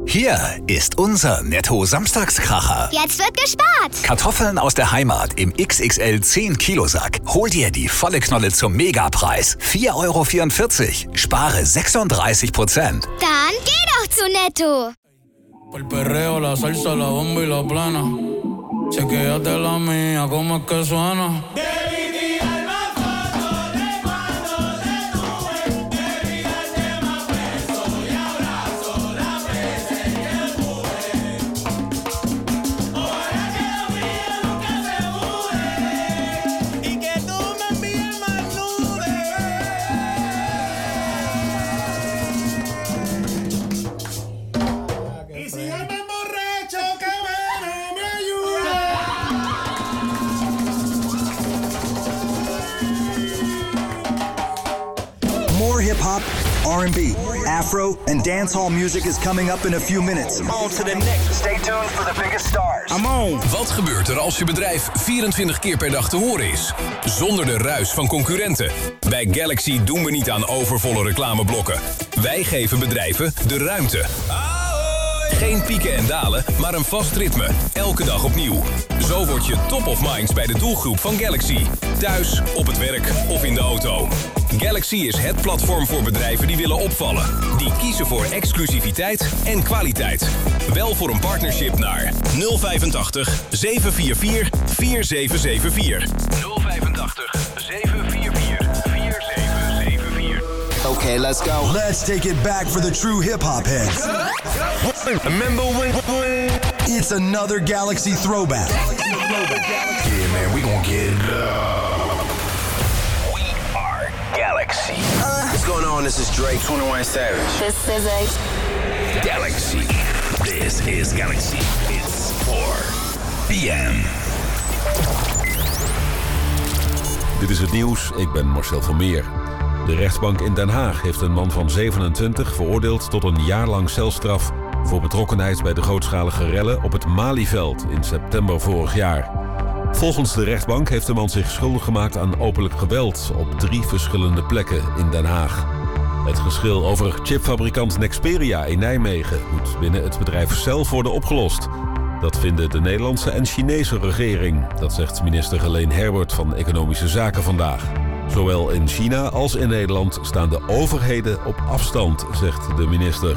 Hier ist unser Netto-Samstagskracher. Jetzt wird gespart. Kartoffeln aus der Heimat im XXL 10-Kilo-Sack. Hol dir die volle Knolle zum Megapreis. 4,44 €. Spare 36%. Dann geh doch zu Netto. El perreo, la salsa, la bomba y la plana. Chequéate la mía, como es que suena. Hip-hop, R&B, Afro, and dancehall music is coming up in a few minutes. On to the next. Stay tuned for the biggest stars. I'm on. Wat gebeurt er als je bedrijf 24 keer per dag te horen is? Zonder de ruis van concurrenten. Bij Galaxy doen we niet aan overvolle reclameblokken. Wij geven bedrijven de ruimte. Geen pieken en dalen, maar een vast ritme. Elke dag opnieuw. Zo word je top of minds bij de doelgroep van Galaxy. Thuis, op het werk of in de auto. Galaxy is het platform voor bedrijven die willen opvallen. Die kiezen voor exclusiviteit en kwaliteit. Wel voor een partnership naar 085 744 4774. 085 744 4774. Okay, let's go. Let's take it back for the true hip-hop heads. Remember when? It's another Galaxy throwback. Yeah, man, we gon' get it up. We are Galaxy. What's going on? This is Drake, 21 Savage. This is Galaxy. This is Galaxy. It's 4 p.m. Dit is het nieuws, ik ben Marcel van Meer. De rechtbank in Den Haag heeft een man van 27 veroordeeld tot een jaar lang celstraf voor betrokkenheid bij de grootschalige rellen op het Malieveld in september vorig jaar. Volgens de rechtbank heeft de man zich schuldig gemaakt aan openlijk geweld op 3 verschillende plekken in Den Haag. Het geschil over chipfabrikant Nexperia in Nijmegen moet binnen het bedrijf zelf worden opgelost. Dat vinden de Nederlandse en Chinese regering, dat zegt minister Helene Herbert van Economische Zaken vandaag. Zowel in China als in Nederland staan de overheden op afstand, zegt de minister.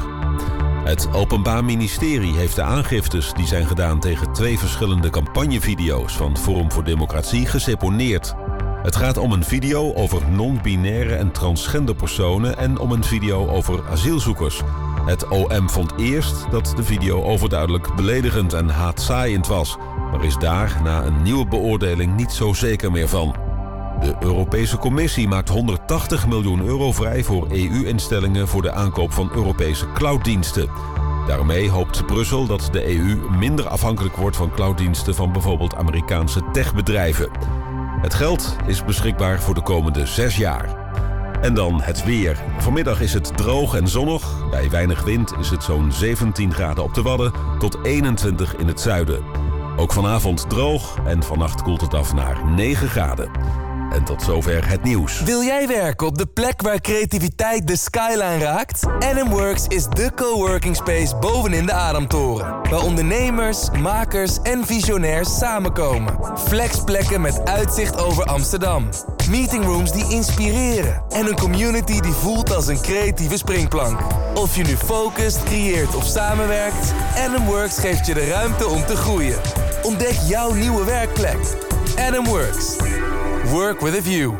Het Openbaar Ministerie heeft de aangiftes die zijn gedaan tegen 2 verschillende campagnevideo's van Forum voor Democratie geseponeerd. Het gaat om een video over non-binaire en transgender personen en om een video over asielzoekers. Het OM vond eerst dat de video overduidelijk beledigend en haatzaaiend was, maar is daar na een nieuwe beoordeling niet zo zeker meer van. De Europese Commissie maakt 180 miljoen euro vrij voor EU-instellingen voor de aankoop van Europese clouddiensten. Daarmee hoopt Brussel dat de EU minder afhankelijk wordt van clouddiensten van bijvoorbeeld Amerikaanse techbedrijven. Het geld is beschikbaar voor de komende 6 jaar. En dan het weer. Vanmiddag is het droog en zonnig. Bij weinig wind is het zo'n 17 graden op de Wadden tot 21 in het zuiden. Ook vanavond droog en vannacht koelt het af naar 9 graden. En tot zover het nieuws. Wil jij werken op de plek waar creativiteit de skyline raakt? NMworks is de coworking space bovenin de Adamtoren. Waar ondernemers, makers en visionairs samenkomen. Flexplekken met uitzicht over Amsterdam. Meetingrooms die inspireren. En een community die voelt als een creatieve springplank. Of je nu focust, creëert of samenwerkt, NMworks geeft je de ruimte om te groeien. Ontdek jouw nieuwe werkplek. NMworks. Work with a view.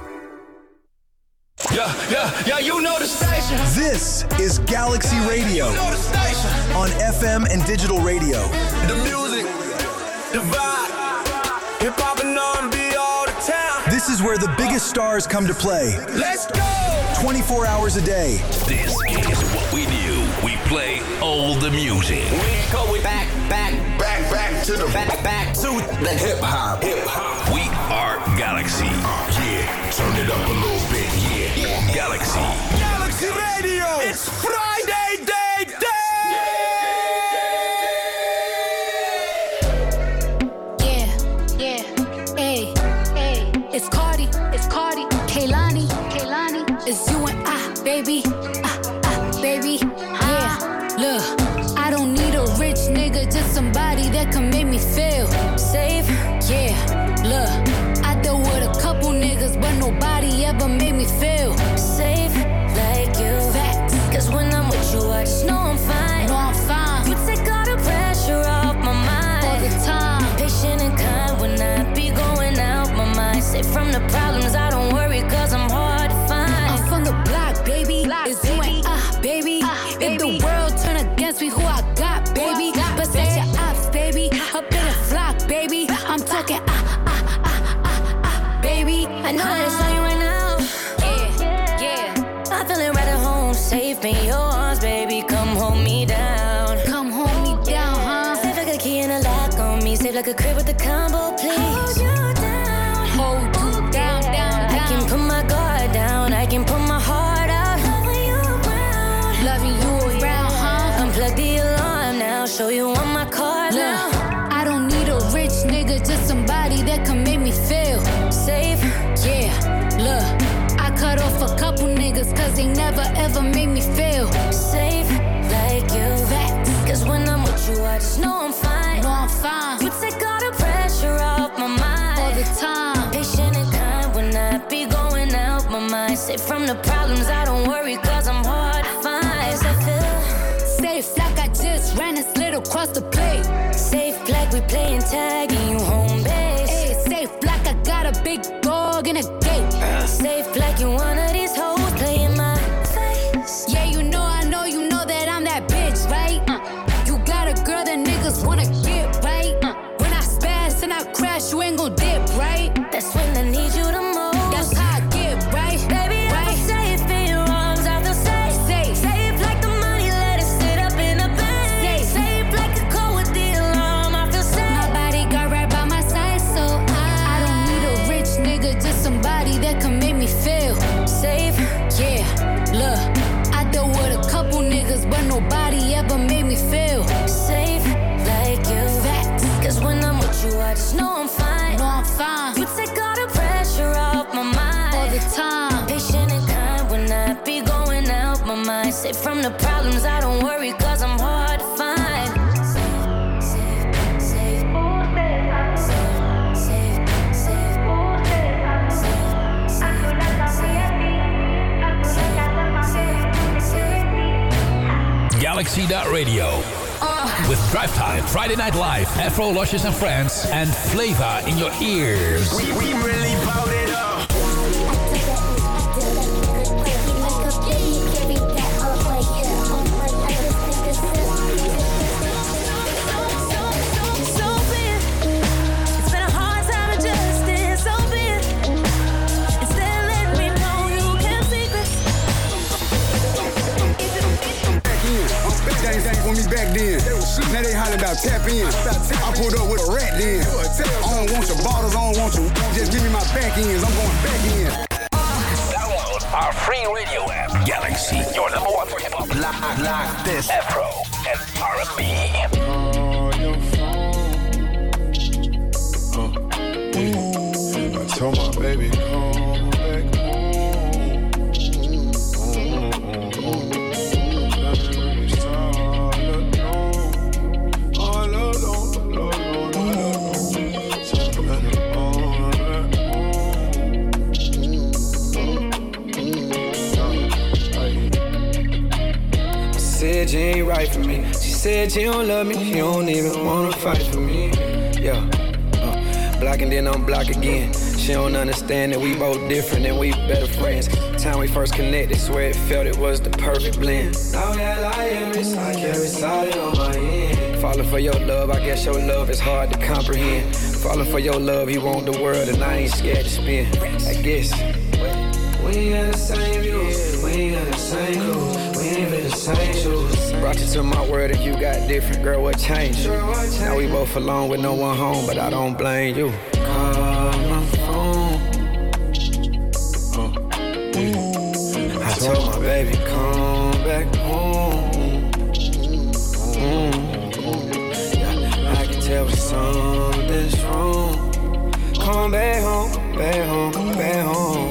Yeah, you know the station. This is Galaxy Radio. You know the station. On FM and digital radio. The music, the vibe, hip-hop and R&B all the time. This is where the biggest stars come to play. Let's go! 24 hours a day. This is what we do. We play all the music. We go back to the back to the hip-hop. We are Galaxy. Yeah, turn it up a little bit, yeah. Galaxy. Galaxy Radio. It's Friday day. Yeah, hey, it's Cardi, Kehlani, it's you and I, baby, baby, yeah, look, I don't need that can make me feel safe. Yeah, look, I dealt with a couple niggas, but nobody ever made me feel safe like you. Facts. Cause when I'm with you, I just know I'm fine. Know I'm fine. You take all the pressure off my mind all the time. Patient and kind when I be going out my mind. Safe from the problems, I don't worry cause I'm hard to find. I'm from the block, baby. It's you and baby. If the world turn against me, who I got, baby? But set your ops, baby. Up in a flock, baby. I'm talking baby. I know that it's on you right now. Yeah, yeah. I'm feeling right at home, safe in your arms, baby. Come hold me down. Come hold me down, huh? Safe like a key and a lock on me. Safe like a crib with the combo, please. Hold you down. Hold you down, down, down. I can put my guard down. I can put my heart out. Loving you around. Loving you around, huh? Unplug the alarm now. Show you on my card now. I don't need a rich nigga, just somebody that can make me feel safe. Yeah, look, I cut off a couple niggas cause they never ever made me feel safe like you. Facts. Cause when I'm with you, I just know I'm fine. Know I'm fine. You take all the pressure off my mind all the time. Patient and kind when I be going out my mind. Safe from the problems, I don't worry cause I'm hard to find. Cause I feel safe like I just ran and slid across the plate. Safe like we playing tag and you home base. Hey, safe like I got a big dog in a gate. Safe like you one of these hoes playing my face. Yeah, you know that I'm that bitch, right? You got a girl that niggas wanna get, right? When I spaz and I crash, you ain't gon' dip, right? That's when I need you the most. That's how I get, right? Baby, right? I'm safe in your arms, I feel safe. Safe, safe like the money, let it sit up in the bank. Safe, safe like a cold with the alarm, I feel safe. My bodyguard right by my side, so I don't need a rich nigga, just somebody that can make me feel safe. Yeah, look, I dealt with a couple niggas, but nobody ever made me feel safe like you. Facts. Cause when I'm with you, I just know I'm fine. Know I'm fine. You take all the pressure off my mind all the time. Patient and kind when I be going out my mind. Safe from the problems, I don't worry cause I'm hard to find. Galaxy.radio. With Drive Time, Friday Night Live, Afro, Luscious and Friends, and Flavor in your ears. We really bought it up. With me back then. Now they holler about tap in. I pulled up with a rat then. I don't want your bottles, I don't want you. Just give me my back ends, I'm going back in. Download our free radio app, Galaxy, your number one for hip-hop. Like this. Afro and R&B. I told my baby, come back home. Said you ain't right for me. She said you don't love me. She don't even wanna fight for me. Yeah, block and then unblock again. She don't understand that we both different and we better friends. Time we first connected, swear it felt it was the perfect blend. Now that I am, it's like every solid on my end. Falling for your love, I guess your love is hard to comprehend. Falling for your love, you want the world and I ain't scared to spin. I guess we ain't got the same views, we ain't got the same goals, we ain't been the same shoes. Brought you to my world and you got different, girl, what changed you? Now we both alone with no one home, but I don't blame you. Call my phone. I told my baby, come back home. I can tell something's wrong. Come back home, back home, back home.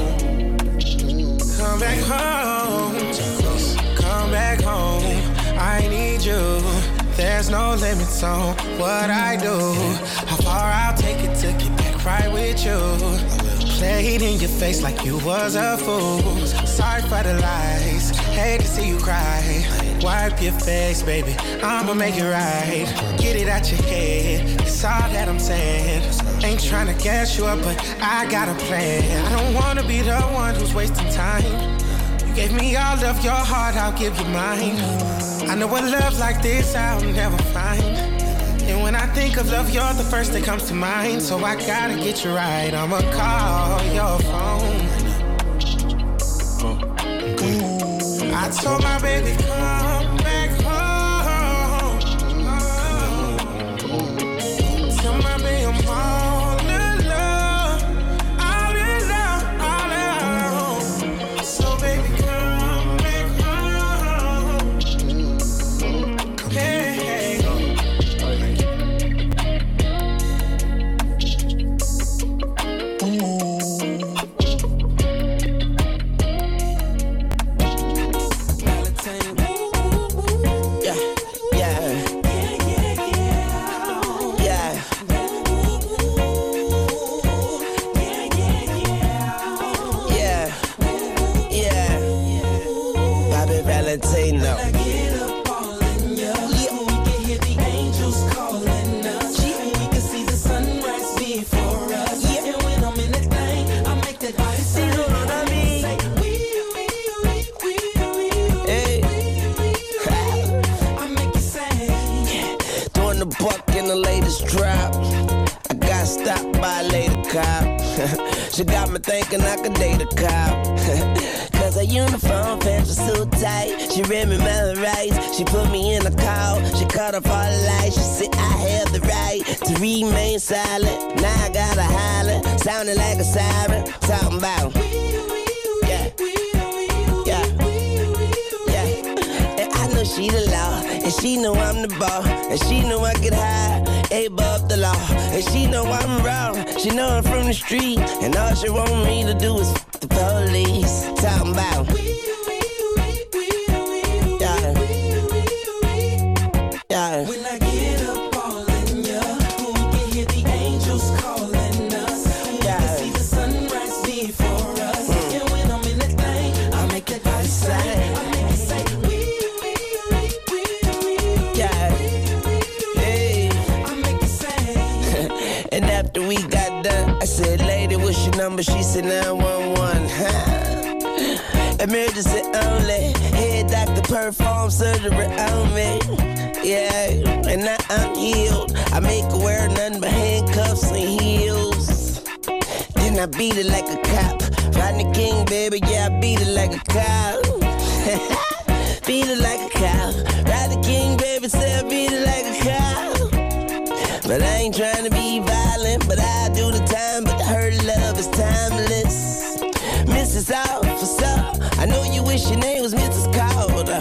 Come back home, come back home. I I need you. There's no limits on what I do. How far I'll take it to get back right with you. Play it in your face like you was a fool. Sorry for the lies, hate to see you cry. Wipe your face, baby, I'ma make it right. Get it out your head, it's all that I'm saying. Ain't tryna gas you up, but I got a plan. I don't wanna be the one who's wasting time. You gave me all of your heart, I'll give you mine. I know what love like this I'll never find. And when I think of love, you're the first that comes to mind. So I gotta get you right, I'ma call your phone. I told my baby, come back home. Tell my baby I'm all in love, all in love, all in love. So baby, come back home. Hey, hey. Valentino. When I get up all in ya, we can hear the angels calling us. We can see the sunrise before us. And when I'm in that thing, I make that body say, you know what I mean? I make it say, doing the buck in the latest drop. I got stopped by a lady cop. She got me thinking I could date a cop. Cause her uniform pants were so tight. She read me my rights. She put me in a call. She cut off all the lights. She said I have the right to remain silent. Now I gotta holler, sounding like a siren. Talking about yeah, yeah, yeah. And I know she the law, and she know I'm the ball, and she know I get high above the law, and she know I'm wrong. She know I'm from the street, and all she want me to do is the police. Talking about yeah, yeah. When I get up all in ya, we can hear the angels calling us. We can see the sunrise before us. And when I'm in that thing, I make that body say, I make it say yeah, hey. I make it say. And after we got done, I said, lady, what's your number? She said 911. Emergency only. Head doctor perform surgery on me. Yeah, and now I'm healed. I make her wear nothing but handcuffs and heels. Then I beat it like a cop. Rodney King, baby, yeah, I beat it like a cop. Beat it like a cop. Rodney King, baby, say I beat it like a cop. But I ain't trying to be violent, but I do the time. But her love is timeless. Mrs. Officer, I know you wish your name was Mrs. Calder,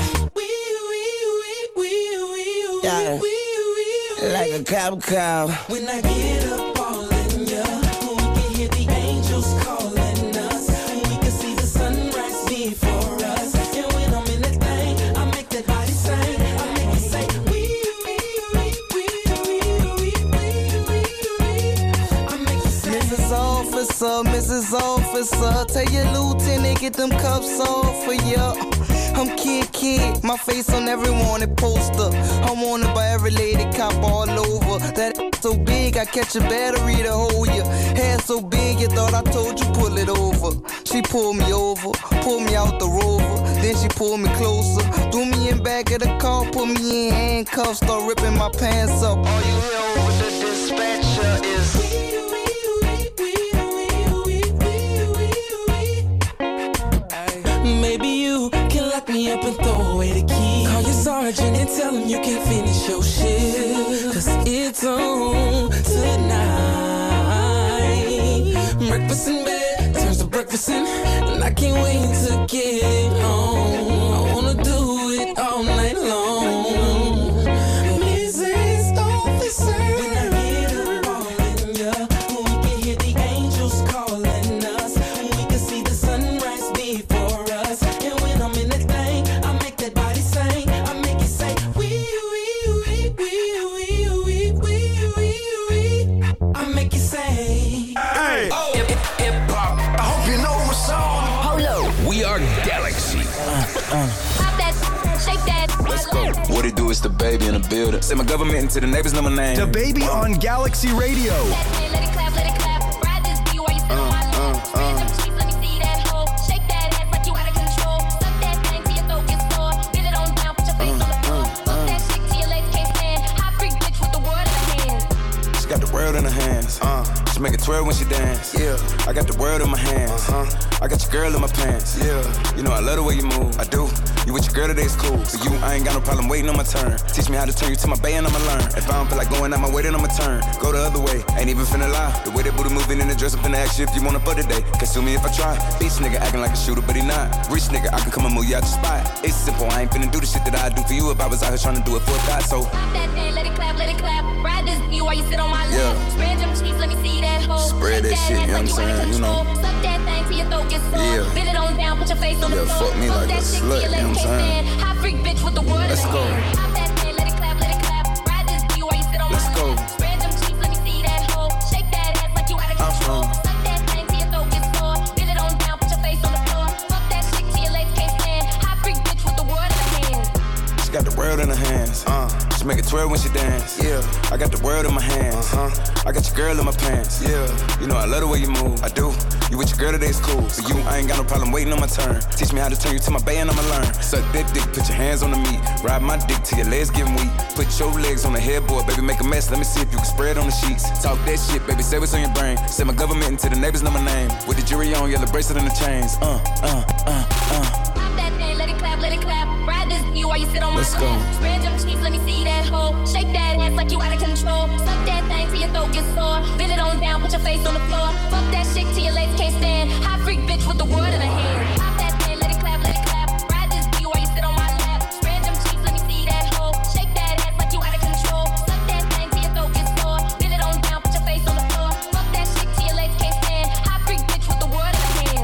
yeah, like a cop call. When I get up all in ya, we can hear the angels calling us. We can see the sunrise before us. And when I'm in that thing, I make that body sing. I make it say I make it say Mrs. Officer, tell your lieutenant get them cuffs off for ya. I'm kid, my face on every wanted poster. I'm wanted by every lady cop all over. That so big, I catch a battery to hold ya. Hair so big, you thought I told you pull it over. She pulled me over, pulled me out the Rover. Then she pulled me closer, threw me in back of the car, put me in handcuffs, start ripping my pants up. All you hear over the dispatcher is maybe you can lock me up and throw away the key. Call your sergeant and tell him you can't finish your shift. Cause it's on tonight. Breakfast in bed turns to breakfast in, and I can't wait to get home. I wanna do it all night long. Mrs. Officer, when I get up all in ya, we can hear the angels calling us. We can see the sunrise before us. And when I'm in that thing, I make that body sing. I make it What it do is the baby in the building. Say my government into the neighbors know my name. The Baby on Galaxy Radio. Let it clap, let it clap. Ride this beat while you sit on my lap. Spread them cheeks, let me see that hoe. Shake that ass like you out of control. Suck that thing till your throat gets sore. Get it on down, put your face on the floor. Fuck that shit till your legs can't stand. Hot freak bitch with the world in her hands. She got the world in her hands. She make it twirl when she dance. Yeah, I got the world in my hands. I got your girl in my pants. Yeah, you know I love the way you move. I do. You with your girl today is cool. For you, I ain't got no problem waiting on my turn. Teach me how to turn you to my bay and I'ma learn. If I don't feel like going out my way, then I'ma turn. Go the other way, ain't even finna lie. The way that booty moving in the dress, I'm finna ask you if you wanna fuck today. Consume me if I try. Bitch nigga acting like a shooter, but he not. Rich nigga, I can come and move you out your spot. It's simple, I ain't finna do the shit that I do for you if I was out here trying to do it for a thought. So pop that thing, let it clap, let it clap. Ride this beat while you sit on my lap. Spread them cheeks, let me see that hoe. Spread that shit, you know what I'm saying? You know. Suck that thing till your throat gets sore. Bend it on down, put your face on the floor. Fuck me like a slut, you know what I'm saying? Hot freak bitch with the word. Let's go. Pop that thing, let it clap, let it clap. Ride this beat while you sit on my lap. Spread them cheeks, let me see that hoe. Shake that ass like you out of control. Suck that thing till your throat gets sore. Bend it on down, put your face on the floor. Fuck that shit till your legs can't stand. Hot freak bitch with the word in her hands. She got the world in her hands. She make it twirl when she dance. Yeah, I got the world in my hands. I got your girl in my pants. Yeah, you know I love the way you move. I do. You with your girl today is cool. For you, I ain't got no problem waiting on my turn. Teach me how to turn you to my bay and I'ma learn. Suck that dick, put your hands on the meat. Ride my dick till your legs get weak. Put your legs on the headboard, baby, make a mess. Let me see if you can spread on the sheets. Talk that shit, baby, say what's on your brain. Say my government into the neighbors know my name. With the jury on, yellow bracelet and the chains. Pop that thing, let it clap, let it clap. Ride this beat while you sit on my lap. Spread them cheeks, let me see that hoe. Shake that ass like you out of control. Suck that thing till your throat gets sore. Bend it on down, put your face on the floor. Fuck that shit till your legs can't stand. Hot freak bitch with the word in her hand. Pop that thing, let it clap, let it clap. Ride this beat while you sit on my lap. Spread them cheeks, let me see that hoe. Shake that ass like you out of control. Suck that thing till your throat gets sore. Bend it on down, put your face on the floor. Fuck that shit till your legs can't stand. Hot freak bitch with the word in her hand.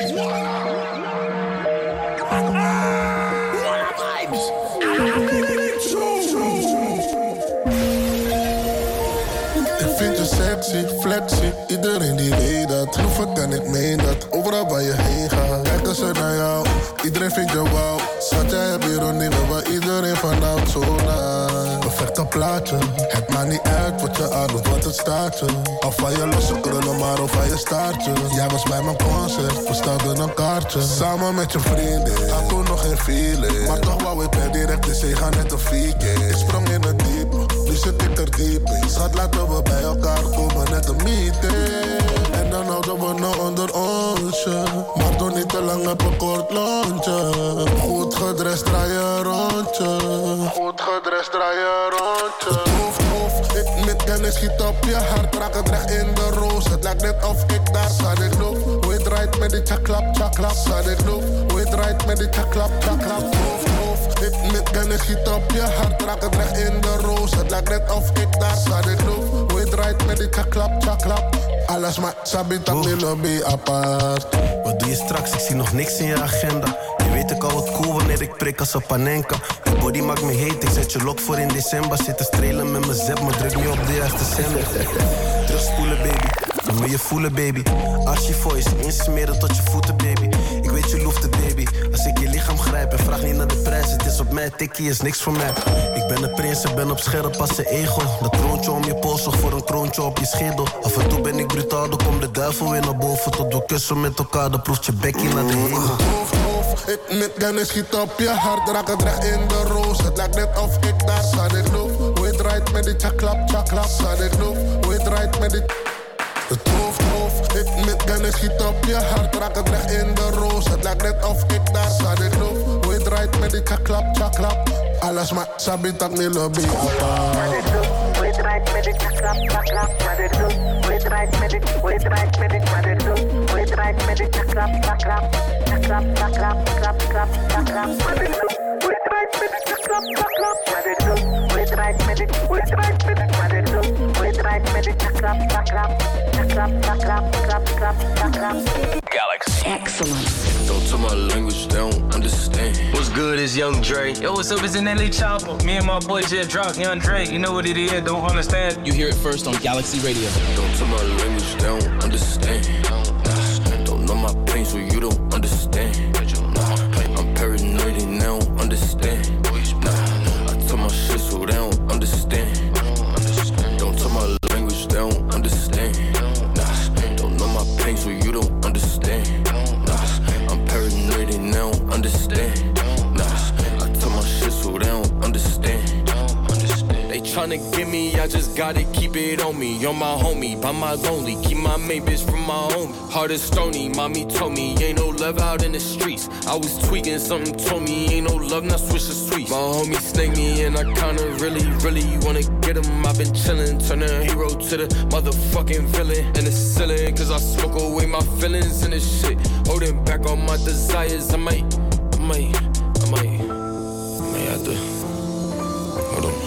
Sexy, flexy, iedereen die weet dat. Hoeveel kan ik meen dat, overal waar je heen gaat. Kijken ze naar jou, iedereen vindt je wauw. Schat, jij hebt hier een dingen waar iedereen van houdt, zo nice. Perfect op plaatje, het maakt niet uit wat je aandoet, want het staat je. Of van je losse krullen, maar of van je staartje. Jij was bij mijn concert, we stelden een kaartje. Samen met je vrienden, had toen nog geen feeling. Maar toch wou ik per direct, dus ik ga net een weekend. Ik sprong in het diepe, nu zit ik er diep in. Schat, laten we bij elkaar komen, net een meeting. En dan houden we nog onder onsje. Maar doe niet te lang op een kort lontje. Goed gedrest, draai je rondje. Goed gedrest, draai je rondje. Ik met kennis schiet op je hart, raak het recht in de roos. Het lijkt net of ik daar zat, ik loop. Hoe je draait met die chaklap, chaklap, zat ik loop. Hoe je draait met die chaklap, chaklap, ik met kennis schiet op je hart, raak het recht in de roos. Het lijkt net of ik daar zat, ik loop. Hoe je draait met die chaklap, chaklap. Alles maar sabi tak die lobby apart. Wat doe je straks? Ik zie nog niks in je agenda. Je weet ik hou het cool wanneer ik prik als een panenka. Je body maakt me heet, ik zet je lok voor in december. Zit te strelen met mijn zep, maar druk niet op de juiste zender. Terugspoelen baby, laat me je voelen baby. Archie voice, insmeren tot je voeten baby. Ik weet je loeft het baby. Als ik je lichaam grijp en vraag niet naar de prijs. Het is op mij, tikkie is niks voor mij. Ik ben een prins en ben op scherp als een egel. Dat kroontje om je pols, zorg voor een kroontje op je schedel. Af en toe ben ik brutaal, dan komt de duivel weer naar boven. Tot we kussen met elkaar, dan proeft je bekkie naar de hemel. Ik met kennis schiet op je hart, raak het recht in de roos. Het lijkt net of ik daar zat, ik loop. Hoe je draait met die chaklap, chaklap, zat ik loop. Hoe je draait met die... Het hoofd, ik met kennis schiet op je hart, raak het recht in de roos. Het lijkt net of ik daar zat, ik loop. Hoe je draait met die chaklap, chaklap. Alles maar sabi tak niet lobby apart. Hoe je draait met die chaklap, chaklap, wat het doet. Hoe je draait met die, hoe je draait met die, wat het doet. Hoe je draait met die chaklap, chaklap, chaklap, chaklap, chaklap, chaklap, chaklap, wat het doet. Hoe je draait met die chaklap, chaklap, wat het doet. Hoe je draait met die, hoe je draait met die, wat het doet. Hoe je draait met die chaklap, chaklap, chaklap, chaklap, chaklap, chaklap. Galaxy. Excellent. Don't talk my language, they don't understand. What's good, it's Young Dre. Yo, what's up, it's NLE Chopper. Me and my boy just dropped Young Dre. You know what it is, don't understand. You hear it first on Galaxy Radio. Don't talk my language, they don't understand. Don't know my pain, so you don't understand. I'm paranoid and they don't understand. tryna get me, I just gotta keep it on me. You're my homie, by my lonely. Keep my main bitch from my home. Heart is stony, mommy told me ain't no love out in the streets. I was tweaking, something told me ain't no love, now switch the sweet. My homie snake me and I kinda really wanna get him. I've been chillin', turning a hero to the motherfucking villain. And it's silly, cause I smoke away my feelings and this shit. Holding back on my desires, I might have to. Hold on.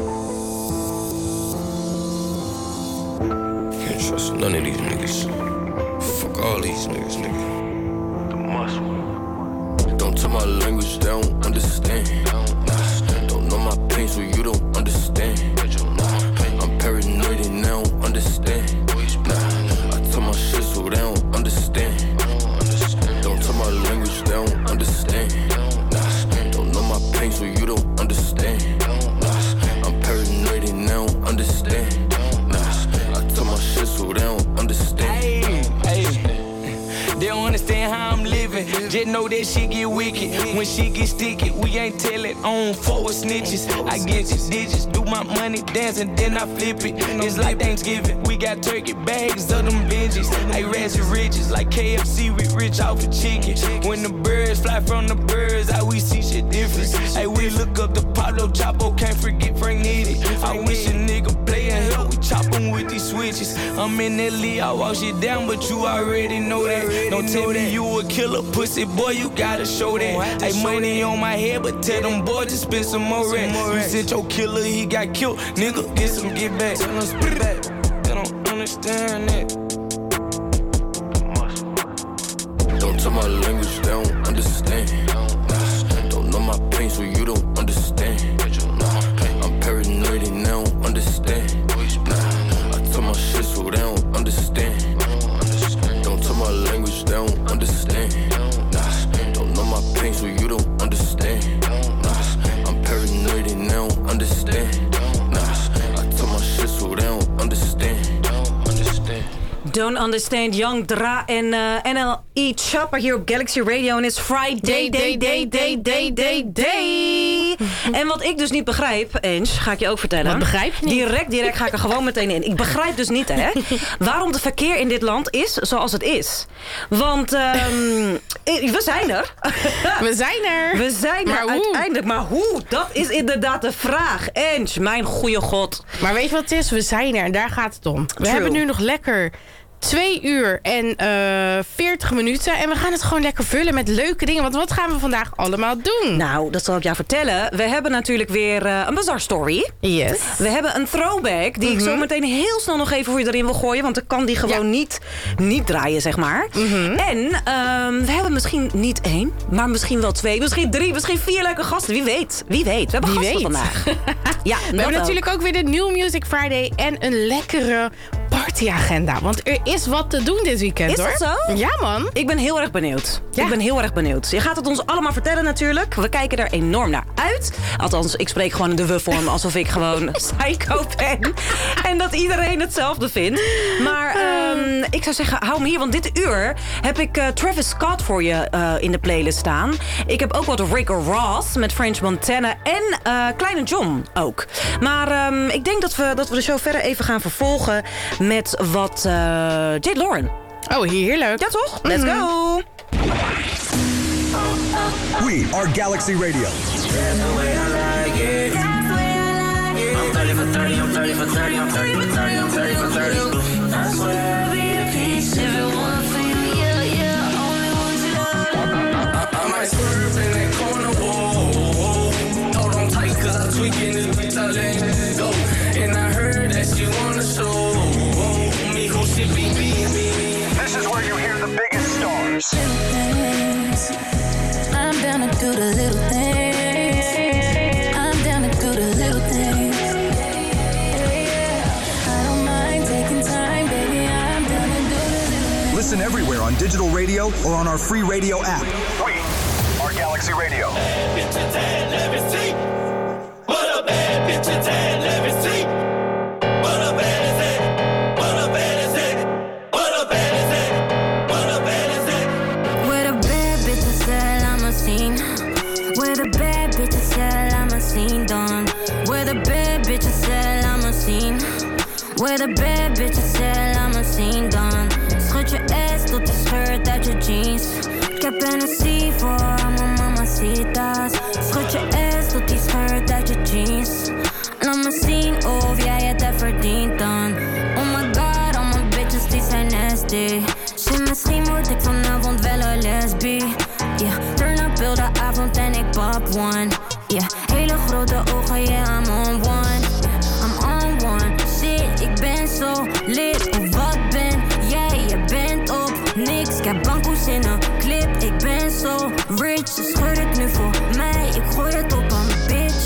Can't trust none of these niggas. Fuck all these niggas, nigga. The muscle. Don't tell my language, they don't understand. Nah, don't know my pain, so you don't understand. Nah, I'm paranoid and they don't understand. Nah, I tell my shit, so they don't understand. Don't tell my language, they don't understand. Nah, don't know my pain, so you don't understand. Nah, I'm paranoid and they don't understand. Nah, I tell my shit, so they don't understand. Hey. They don't understand how I'm living. Just know that shit get wicked. When shit get sticky, we ain't tellin' on forward snitches. I get your digits, do my money dance and then I flip it. It's like Thanksgiving. We got turkey bags of them Benjis. Like rats and riches, like KFC with rich off the chicken. When the birds fly from the birds, how we see shit different. Hey, we look up the Pablo Chapo, can't forget Frank Nitty. I wish a nigga play and help, we chop him with these switches. I'm in that league, I walk shit down, but you already know that. Don't tell me you a killer, pussy boy, you gotta show that. Hey, money on my head, but tell them boys to spend some more rent. You sent your killer, he got killed, nigga, get some get back. Tell them spit back, they don't understand that. Don't tell my language, they don't understand. Nah, don't know my pain, so you don't understand. Nah, I'm paranoid and they don't understand. Nah, I tell my shit, so they don't understand. Don't tell my language, they don't understand. Nah, don't know my pain, so you don't understand. Nah, I'm paranoid and they don't understand. Nah, I tell my shit, so they don't understand. Don't Understand, Young Dra en NLE Chopper hier op Galaxy Radio. En it's Friday, day. En wat ik dus niet begrijp, Ange, ga ik je ook vertellen. Wat begrijp je niet? Direct ga ik er gewoon meteen in. Ik begrijp dus niet, hè, waarom de verkeer in dit land is zoals het is. Want we zijn er. We zijn er Uiteindelijk. Maar hoe? Dat is inderdaad de vraag. Ange, mijn goeie god. Maar weet je wat het is? We zijn er en daar gaat het om. We hebben nu nog lekker 2 uur en 40 minuten. En we gaan het gewoon lekker vullen met leuke dingen. Want wat gaan we vandaag allemaal doen? Nou, dat zal ik jou vertellen. We hebben natuurlijk weer een Bazaar Story. Yes. We hebben een throwback die ik zo meteen heel snel nog even voor je erin wil gooien. Want ik kan die gewoon niet draaien, zeg maar. En we hebben misschien niet 1, maar misschien wel 2, misschien 3, misschien 4 leuke gasten. Wie weet. We hebben gasten vandaag. Ja, we hebben natuurlijk ook weer de New Music Friday en een lekkere partyagenda. Want er is wat te doen dit weekend, hoor. Is dat zo? Ja, man. Ik ben heel erg benieuwd. Je gaat het ons allemaal vertellen natuurlijk. We kijken er enorm naar uit. Althans, ik spreek gewoon in de we-vorm alsof ik gewoon psycho ben. En dat iedereen hetzelfde vindt. Maar ik zou zeggen, hou me hier. Want dit uur heb ik Travis Scott voor je in de playlist staan. Ik heb ook wat Rick Ross met French Montana. En Kleine John ook. Maar ik denk dat we de show verder even gaan vervolgen met wat Jade Lauren. Oh, heerlijk. Ja, toch? Let's go! We are Galaxy Radio. That's the way I like it. That's the way I like it. I'm 30 for 30, I'm 30 for 30, I'm 30 for 30, I'm 30 for 30. I swear I'll be a piece if it wasn't for you, yeah, only want you love. I might swerve in that corner, whoa. Hold on tight, cause I'm tweaking this bitch, I let it go. And I heard that she wanna show me who she be. This is where you hear the biggest stars. I'm down to do the little things. I'm down to do the little things. I don't mind taking time, baby. I'm down to do the little things. Listen everywhere on digital radio or on our free radio app. We are Galaxy Radio. Bad bitch and tan, let me see. What a bad bitch and tan, let me see. What a bad is it? What a bad is it? What a bad is it? What a bad is it? Where the bad bitches at, I'm a scene. Where the bad bitches at, I'm a scene done. Where the bad bitches at, scene. Where the bad bitches say, laat me zien dan. Schud je ass tot die scheurt uit je jeans. Ik heb Hennessy voor mijn mamacitas. Schud je ass tot die scheurt uit je jeans. Laat me zien of jij het hebt verdiend dan. Oh my god, al mijn bitches die zijn nasty. Shit, misschien moet ik vanavond wel een lesbie. Yeah, turn up heel de avond en ik pop one. Yeah, hele grote ogen, yeah, I'm on one. I'm on one, shit, ik ben zo lit. Of wat ben jij? Je bent op niks. Ik heb bankoes in een clip, ik ben zo rich. Dus schud het nu voor mij, ik gooi het op een bitch.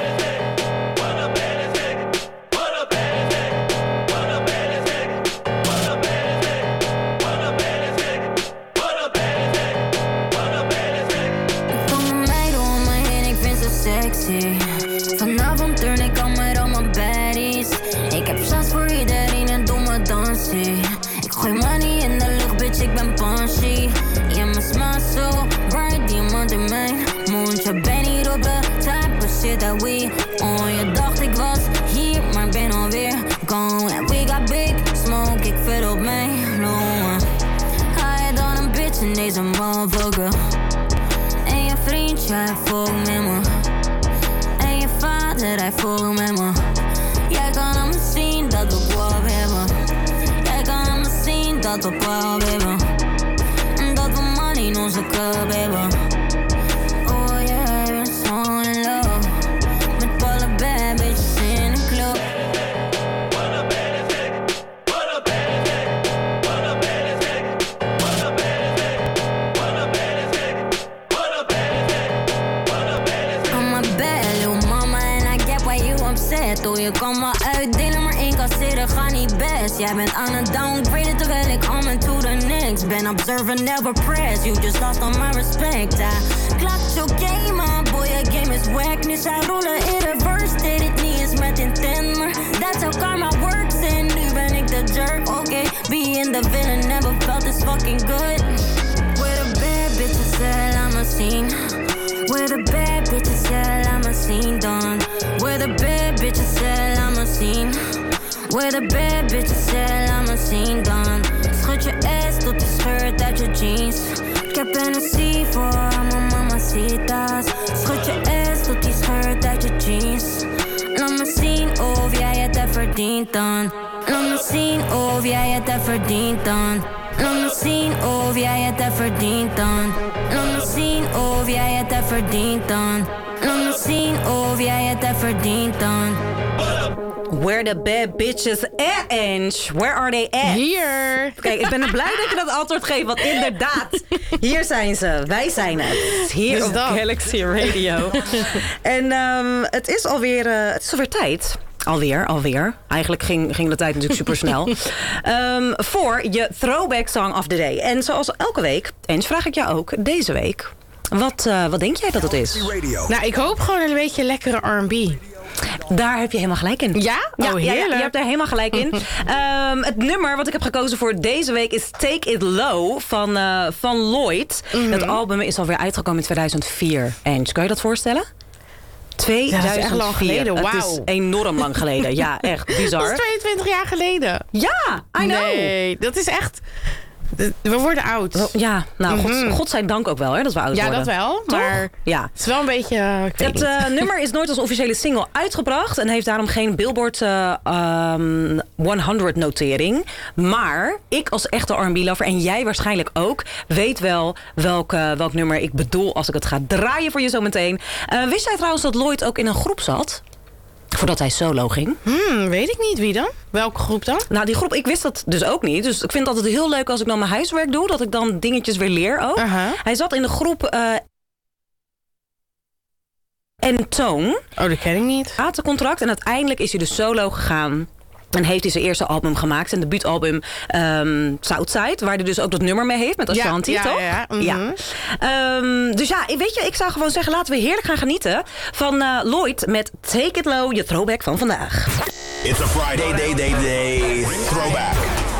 Vanavond turn ik al met al mijn baddies. Ik heb chance voor iedereen en doe me dansie. Ik gooi money in de lucht, bitch, ik ben punchy. Ja, mijn smaak zo bright, diamant in mijn mondje. Ben hier op de type of shit that we on. Je dacht ik was hier, maar ben alweer gone. And we got big smoke, ik vet op mijn longen. Higher dan een bitch in deze motherfucker. En je vriendje, hij volgt met me. Vader, hij volgt met me. Jij kan aan me zien dat we pop hebben. Jij kan aan me zien dat we pop hebben. En dat we money in onze club hebben. Oh yeah, ik ben zo in love. Met alle bad bitches in de club. Oh, je kan me uitdelen, maar incasseren gaat niet best. Jij bent aan het downgraden terwijl ik on me to the next. Ben observant, never press. You just lost all my respect. Klakt your game on, boy, your game is whack. Nu zij rollen in reverse, deed het niet eens met intent. Maar that's how karma works. En nu ben ik de jerk, okay. Being the villain never felt this fucking good. Where the bad bitches say, laat me zien. Where the bad bitches say, laat me zien dan. Where the bad bitches say, laat me zien. Where the bad bitches say, laat me zien dan. Schud je ass tot die scheurt uit je jeans. Ik heb Hennessy voor mijn mamacitas. Schud je ass tot die scheurt uit je jeans. Laat me zien of jij het hebt verdiend dan. Laat me zien of jij het hebt verdiend dan. Laat me zien of jij het hebt verdiend dan. Laat me zien of jij het hebt verdiend dan. Laat me zien of jij het hebt verdiend dan. Where the bad bitches at, Ange? Where are they at? Hier. Kijk, ik ben er blij dat je dat antwoord geeft, want inderdaad, hier zijn ze. Wij zijn het. Hier dus op dat. Galaxy Radio. En het is alweer tijd. Alweer. Eigenlijk ging de tijd natuurlijk super snel. Voor je throwback song of the day. En zoals elke week, Ange, vraag ik jou ook deze week. Wat denk jij dat het is? Nou, ik hoop gewoon een beetje lekkere R&B. Daar heb je helemaal gelijk in. Ja? Oh, heerlijk. Ja, je hebt daar helemaal gelijk in. Het nummer wat ik heb gekozen voor deze week is Take It Low van Lloyd. Dat album is alweer uitgekomen in 2004. Ange, kan je dat voorstellen? 2004. Ja, dat is echt lang geleden, wauw. Het is enorm lang geleden. Ja, echt bizar. Dat is 22 jaar geleden. Ja, I know. Nee, dat is echt... We worden oud. Ja, nou, godzijdank ook wel, hè, dat we oud worden. Ja, dat wel, maar ja. het is wel een beetje... Het nummer is nooit als officiële single uitgebracht en heeft daarom geen Billboard 100 notering. Maar ik als echte R&B-lover, en jij waarschijnlijk ook, weet wel welk nummer ik bedoel als ik het ga draaien voor je zometeen. Wist jij trouwens dat Lloyd ook in een groep zat? Voordat hij solo ging. Weet ik niet. Wie dan? Welke groep dan? Nou, die groep, ik wist dat dus ook niet. Dus ik vind het altijd heel leuk als ik dan mijn huiswerk doe. Dat ik dan dingetjes weer leer ook. Hij zat in de groep en Toon. Oh, dat ken ik niet. Contract. En uiteindelijk is hij dus solo gegaan. En heeft hij zijn eerste album gemaakt. Zijn debuutalbum Southside. Waar hij dus ook dat nummer mee heeft. Met Ashanti, toch? Ja. Dus ja, weet je, ik zou gewoon zeggen... laten we heerlijk gaan genieten van Lloyd met Take It Low. Je throwback van vandaag. It's a Friday day throwback.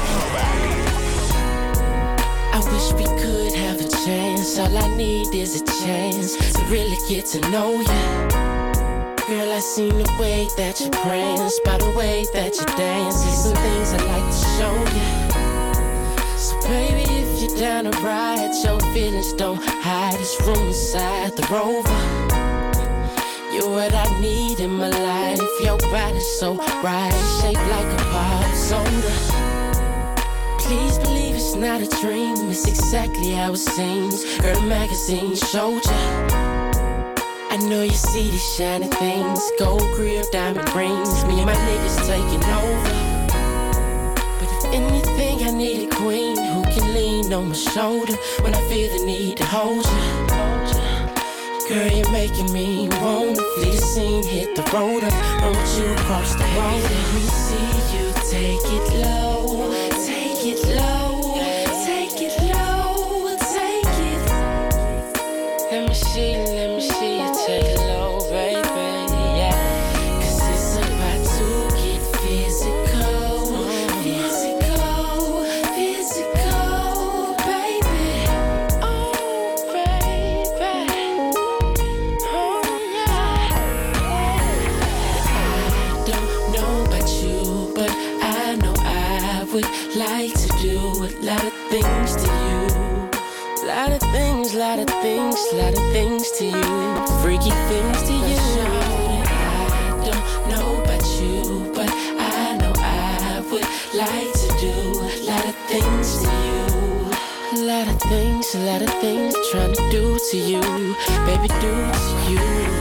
I wish we could have a chance. All I need is a chance to really get to know you. Girl, I seen the way that you prance, by the way that you dance. There's some things I like to show you. So baby, if you're down to ride, your feelings don't hide. It's room inside the Rover. You're what I need in my life. Your body's so right, shaped like a pop soda. Please believe it's not a dream, it's exactly how it seems. Girl, the magazine showed you. I know you see these shiny things, gold grill, diamond rings. Me and my niggas taking over. But if anything, I need a queen who can lean on my shoulder when I feel the need to hold you. Girl, you're making me wanna flee the scene, hit the road up, run with you across the road. Let me see you take it low, take it low, take it low, take it. Let me see you take it low, baby, yeah. 'Cause it's about to get physical, physical, physical, baby. Oh, baby. Oh, yeah. I don't know about you, but I know I would like to do a lot of things to you. Lot of things, lot of things, lot of things to you. Freaky things to you. I don't know about you, but I know I would like to do a lot of things to you. A lot of things trying to do to you. Baby, do to you.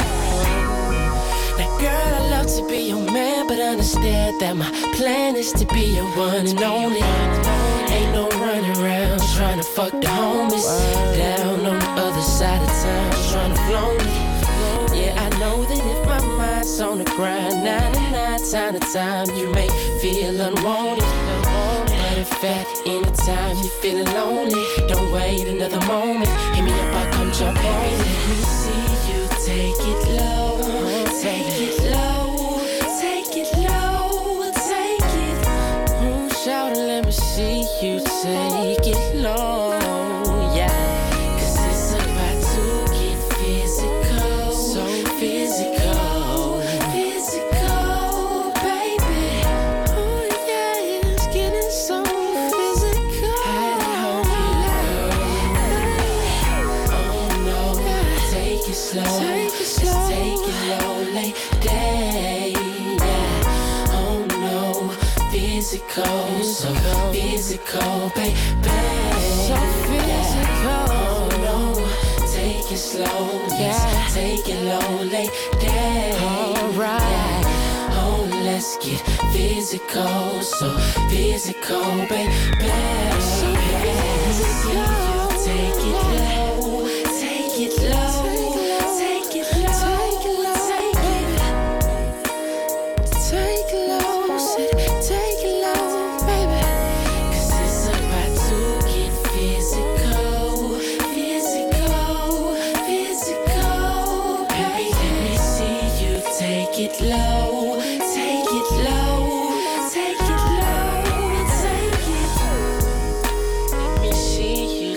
Now girl, I love to be your man, but understand that my plan is to be your one and only. Ain't no running around trying to fuck the homies. Down on the other side of town, trying to flow me. Yeah, I know that if my mind's on the grind, 99 time to time, you may feel unwanted. But in fact, anytime you're feeling lonely, don't wait another moment. Hit me up, I'll come jump on it. Let me see you take it low, take it low, take it low, take it. Shout it, let me see you take it low, yeah. 'Cause it's about to get physical, so physical, physical, baby. Oh yeah, it's getting so physical. I hope you know. Oh no, take it slow, just take it low, late day, yeah. Oh no. Physical, so physical, baby. So physical. Oh no, take it slow, yeah. Take it low, lady. Alright. Oh, let's get physical, so physical, baby. So physical. Take it low, take it low, take it low, take it low, take it low, take it low, baby. 'Cause it's about to get physical, physical, physical, baby. Let me see you take it low, take it low, take it low, take it. Let me see you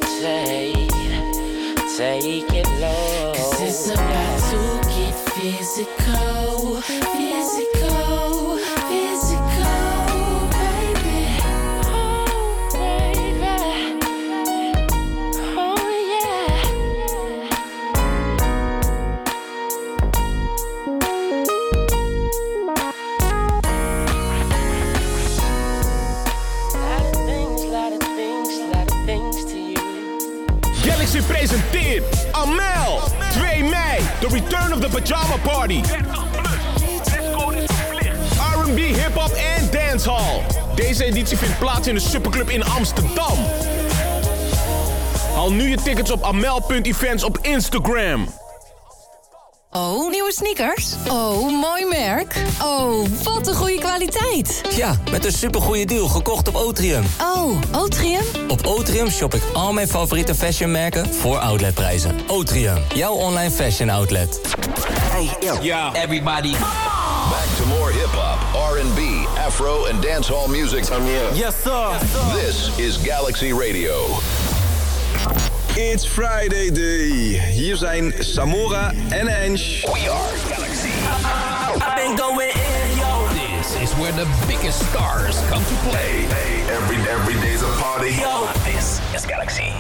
take it low. 'Cause it's about to get physical, physical, physical, baby. Oh, baby. Oh, yeah. Lot of things to you. Galaxy presenteert Amel, 2 mei, The Return of the Pajama Party. R&B, hip-hop en dancehall. Deze editie vindt plaats in de Superclub in Amsterdam. Haal nu je tickets op amel.events op Instagram. Oh, nieuwe sneakers? Oh, mooi merk. Oh, wat een goede kwaliteit. Ja, met een supergoeie deal, gekocht op Otrium. Oh, Otrium? Op Otrium shop ik al mijn favoriete fashionmerken voor outletprijzen. Otrium, jouw online fashion outlet. Hey, yo. Everybody. Back to more hip-hop, R&B, Afro and dancehall music. Yes, sir. This is Galaxy Radio. It's Friday Day. Hier zijn Samora en Ange. We are Galaxy. been going in, yo. This is where the biggest stars come to play. Hey, every day's a party. Yo. This is Galaxy.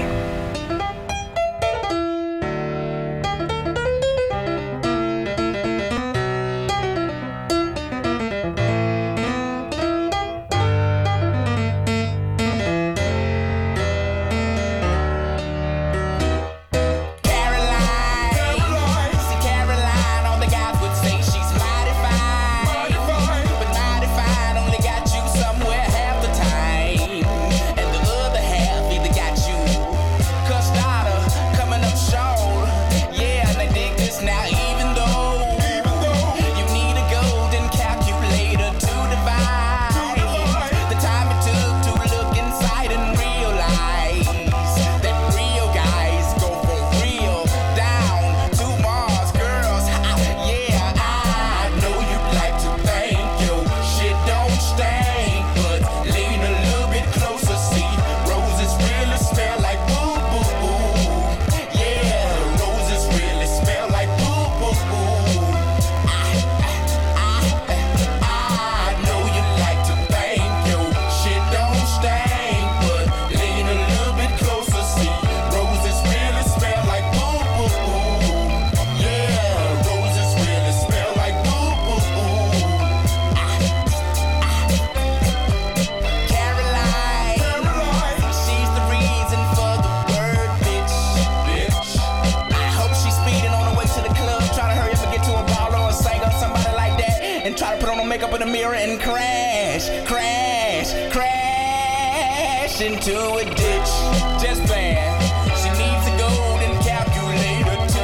Into a ditch, just bad. She needs a golden calculator to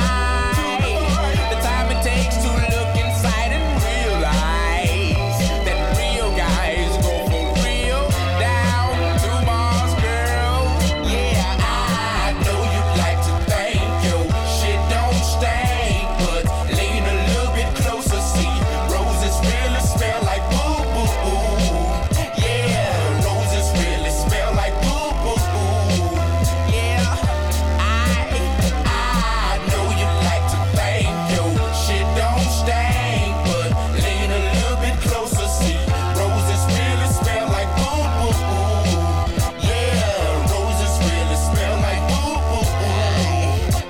divide the time it takes to look inside and realize that real guys go for real down to Mars, girl. Yeah, I know you like to think your shit don't stink, but lean a little bit closer, see roses really smell like boo boo boo. Yeah, roses really smell like boo boo boo. Yeah, I know you like to think your shit don't stink, but lean a little bit closer, see roses really smell like boo boo boo. Yeah, roses really smell like boo boo boo.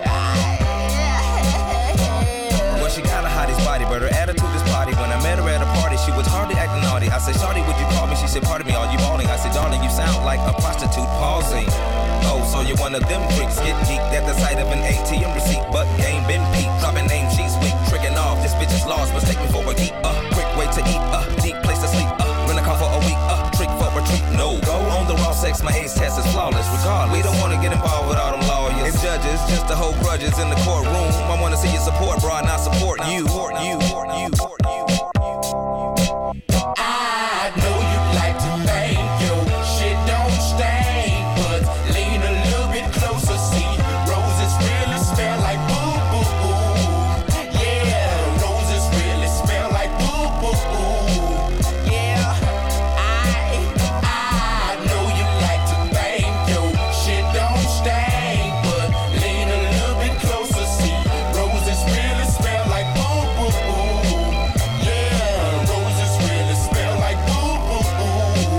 Well, she got a hottie's body, but her attitude is potty. When I met her at a party, she was hardly acting naughty. I said, "Shawty, would you call me?" She said, "Pardon me, are you balling?" I said, "Darling, you sound like a prostitute pausing." Oh, so you're one of them freaks, get geeked at the sight of an ATM receipt, but game been peaked. Dropping names, she's weak, tricking off. This bitch is lost, mistake me for a geek. Quick way to eat, deep place to sleep. Rent a car for a week, trick for retreat. No, go on the raw sex, my age test is flawless. Regardless, we don't wanna get involved with all them lawyers and judges, just to hold grudges in the courtroom. I wanna see your support, bro, and I support you. I know you like to think your shit don't stink, but lean a little bit closer, see roses really smell like boo boo boo. Yeah, roses really smell like boo boo boo. Yeah, I know you like to think your shit don't stink, but lean a little bit closer, see roses really smell like boo boo boo. Yeah, roses really smell like boo boo boo.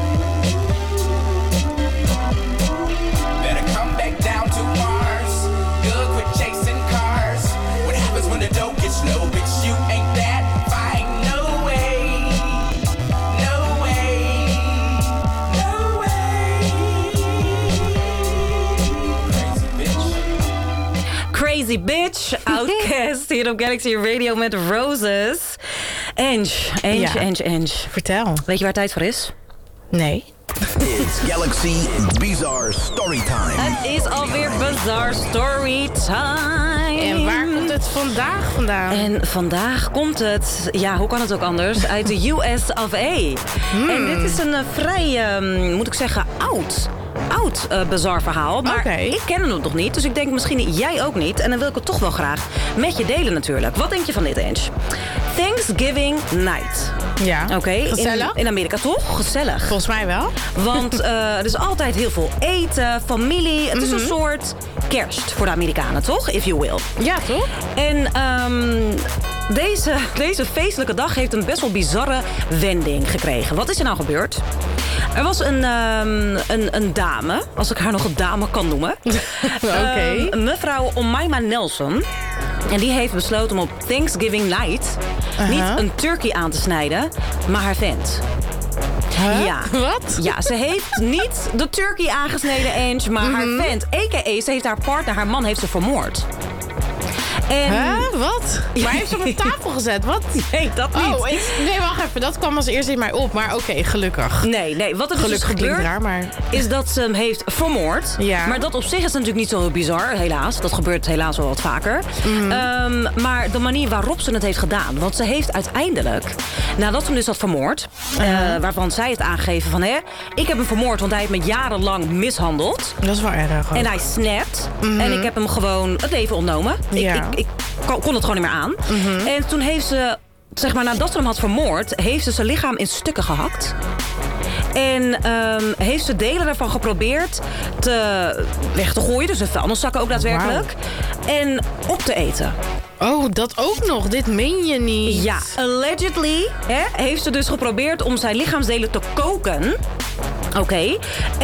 Better come back down to Mars. Good, quit chasing cars. What happens when the dough gets low? Bitch, you ain't that fine. No way. No way. No way. Crazy bitch. Crazy Bitch, Outkast hier op Galaxy Radio met Roses. Ange. Vertel. Weet je waar tijd voor is? Nee. It's Galaxy Bizarre Storytime. Het is alweer Bizarre Storytime. En waar komt het vandaag vandaan? En vandaag komt het, ja, hoe kan het ook anders, uit de US of A. En dit is een vrij, moet ik zeggen, oud bizar verhaal. Maar ik ken het nog niet, dus ik denk misschien jij ook niet. En dan wil ik het toch wel graag met je delen natuurlijk. Wat denk je van dit, Ange? Thanksgiving night. Ja, gezellig. In Amerika toch? Gezellig. Volgens mij wel. Want er is altijd heel veel eten, familie. Het is een soort kerst voor de Amerikanen, toch? If you will. Ja, toch? En deze feestelijke dag heeft een best wel bizarre wending gekregen. Wat is er nou gebeurd? Er was een dame, als ik haar nog een dame kan noemen. Oké. Mevrouw Omaima Nelson. En die heeft besloten om op Thanksgiving night niet een turkey aan te snijden, maar haar vent. Huh? Ja. Wat? Ja, ze heeft niet de turkey aangesneden eens, maar haar vent, a.k.a. ze heeft haar partner, haar man heeft ze vermoord. En... Wat? Maar hij heeft ze op een tafel gezet, wat? Nee, dat niet. Oh, nee, wacht even, dat kwam als eerste in mij op. Maar oké, gelukkig. Nee, wat er dus gebeurt raar, maar... is dat ze hem heeft vermoord. Ja. Maar dat op zich is natuurlijk niet zo heel bizar, helaas. Dat gebeurt helaas wel wat vaker. Maar de manier waarop ze het heeft gedaan. Want ze heeft uiteindelijk, nadat ze hem dus had vermoord... waarvan zij het aangegeven van... ik heb hem vermoord, want hij heeft me jarenlang mishandeld. Dat is wel erg. En hij snapt. En ik heb hem gewoon het leven ontnomen. Ik kon het gewoon niet meer aan. En toen heeft ze, zeg maar, nadat ze hem had vermoord... heeft ze zijn lichaam in stukken gehakt. En heeft ze delen daarvan geprobeerd weg te gooien. Dus in vuilniszakken ook daadwerkelijk. Wow. En op te eten. Oh, dat ook nog? Dit meen je niet? Ja, allegedly heeft ze dus geprobeerd om zijn lichaamsdelen te koken. Oké.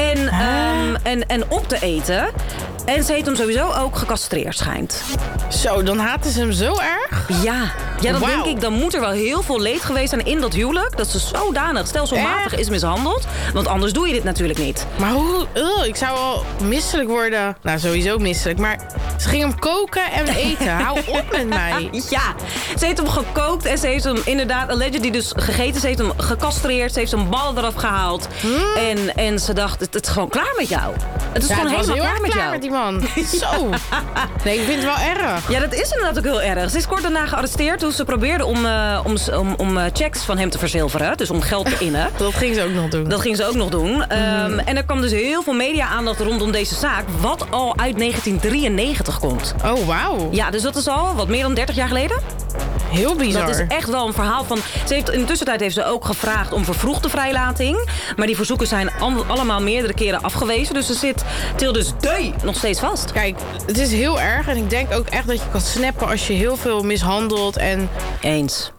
En op te eten. En ze heeft hem sowieso ook gecastreerd, schijnt. Zo, dan haatte ze hem zo erg? Ja, dan denk ik, dan moet er wel heel veel leed geweest zijn in dat huwelijk. Dat ze zodanig stelselmatig is mishandeld. Want anders doe je dit natuurlijk niet. Maar hoe... ik zou wel misselijk worden. Nou, sowieso misselijk. Maar ze ging hem koken en eten. Hou op met mij. Ja, ze heeft hem gekookt en ze heeft hem inderdaad allegedly dus gegeten. Ze heeft hem gecastreerd. Ze heeft zijn ballen eraf gehaald. En ze dacht, het is gewoon klaar met jou. Het is gewoon helemaal klaar met jou. Met die man. Zo. Nee, ik vind het wel erg. Ja, dat is inderdaad ook heel erg. Ze is kort daarna gearresteerd toen ze probeerde om checks van hem te verzilveren. Dus om geld te innen. Dat ging ze ook nog doen. En er kwam dus heel veel media-aandacht rondom deze zaak. Wat al uit 1993 komt. Oh, wauw. Ja, dus dat is al wat meer dan 30 jaar geleden. Heel bizar. Dat is echt wel een verhaal van... in de tussentijd heeft ze ook gevraagd om vervroegde vrijlating. Maar die verzoeken zijn allemaal meerdere keren afgewezen. Dus ze zit til dus nog steeds vast. Kijk, het is heel erg. En ik denk ook echt dat je kan snappen als je heel veel mishandelt en... Eens.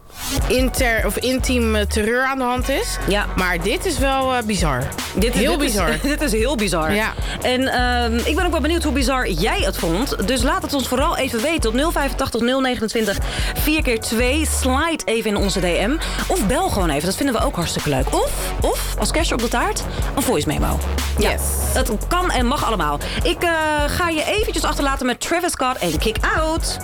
Intiem terreur aan de hand is. Ja. Maar dit is wel bizar. Dit is heel bizar. Ja. En ik ben ook wel benieuwd hoe bizar jij het vond. Dus laat het ons vooral even weten op 085 029 4x2. Slide even in onze DM. Of bel gewoon even. Dat vinden we ook hartstikke leuk. Of als kerstje op de taart, een voice memo. Ja, yes. Dat kan en mag allemaal. Ik ga je eventjes achterlaten met Travis Scott en Kick Out.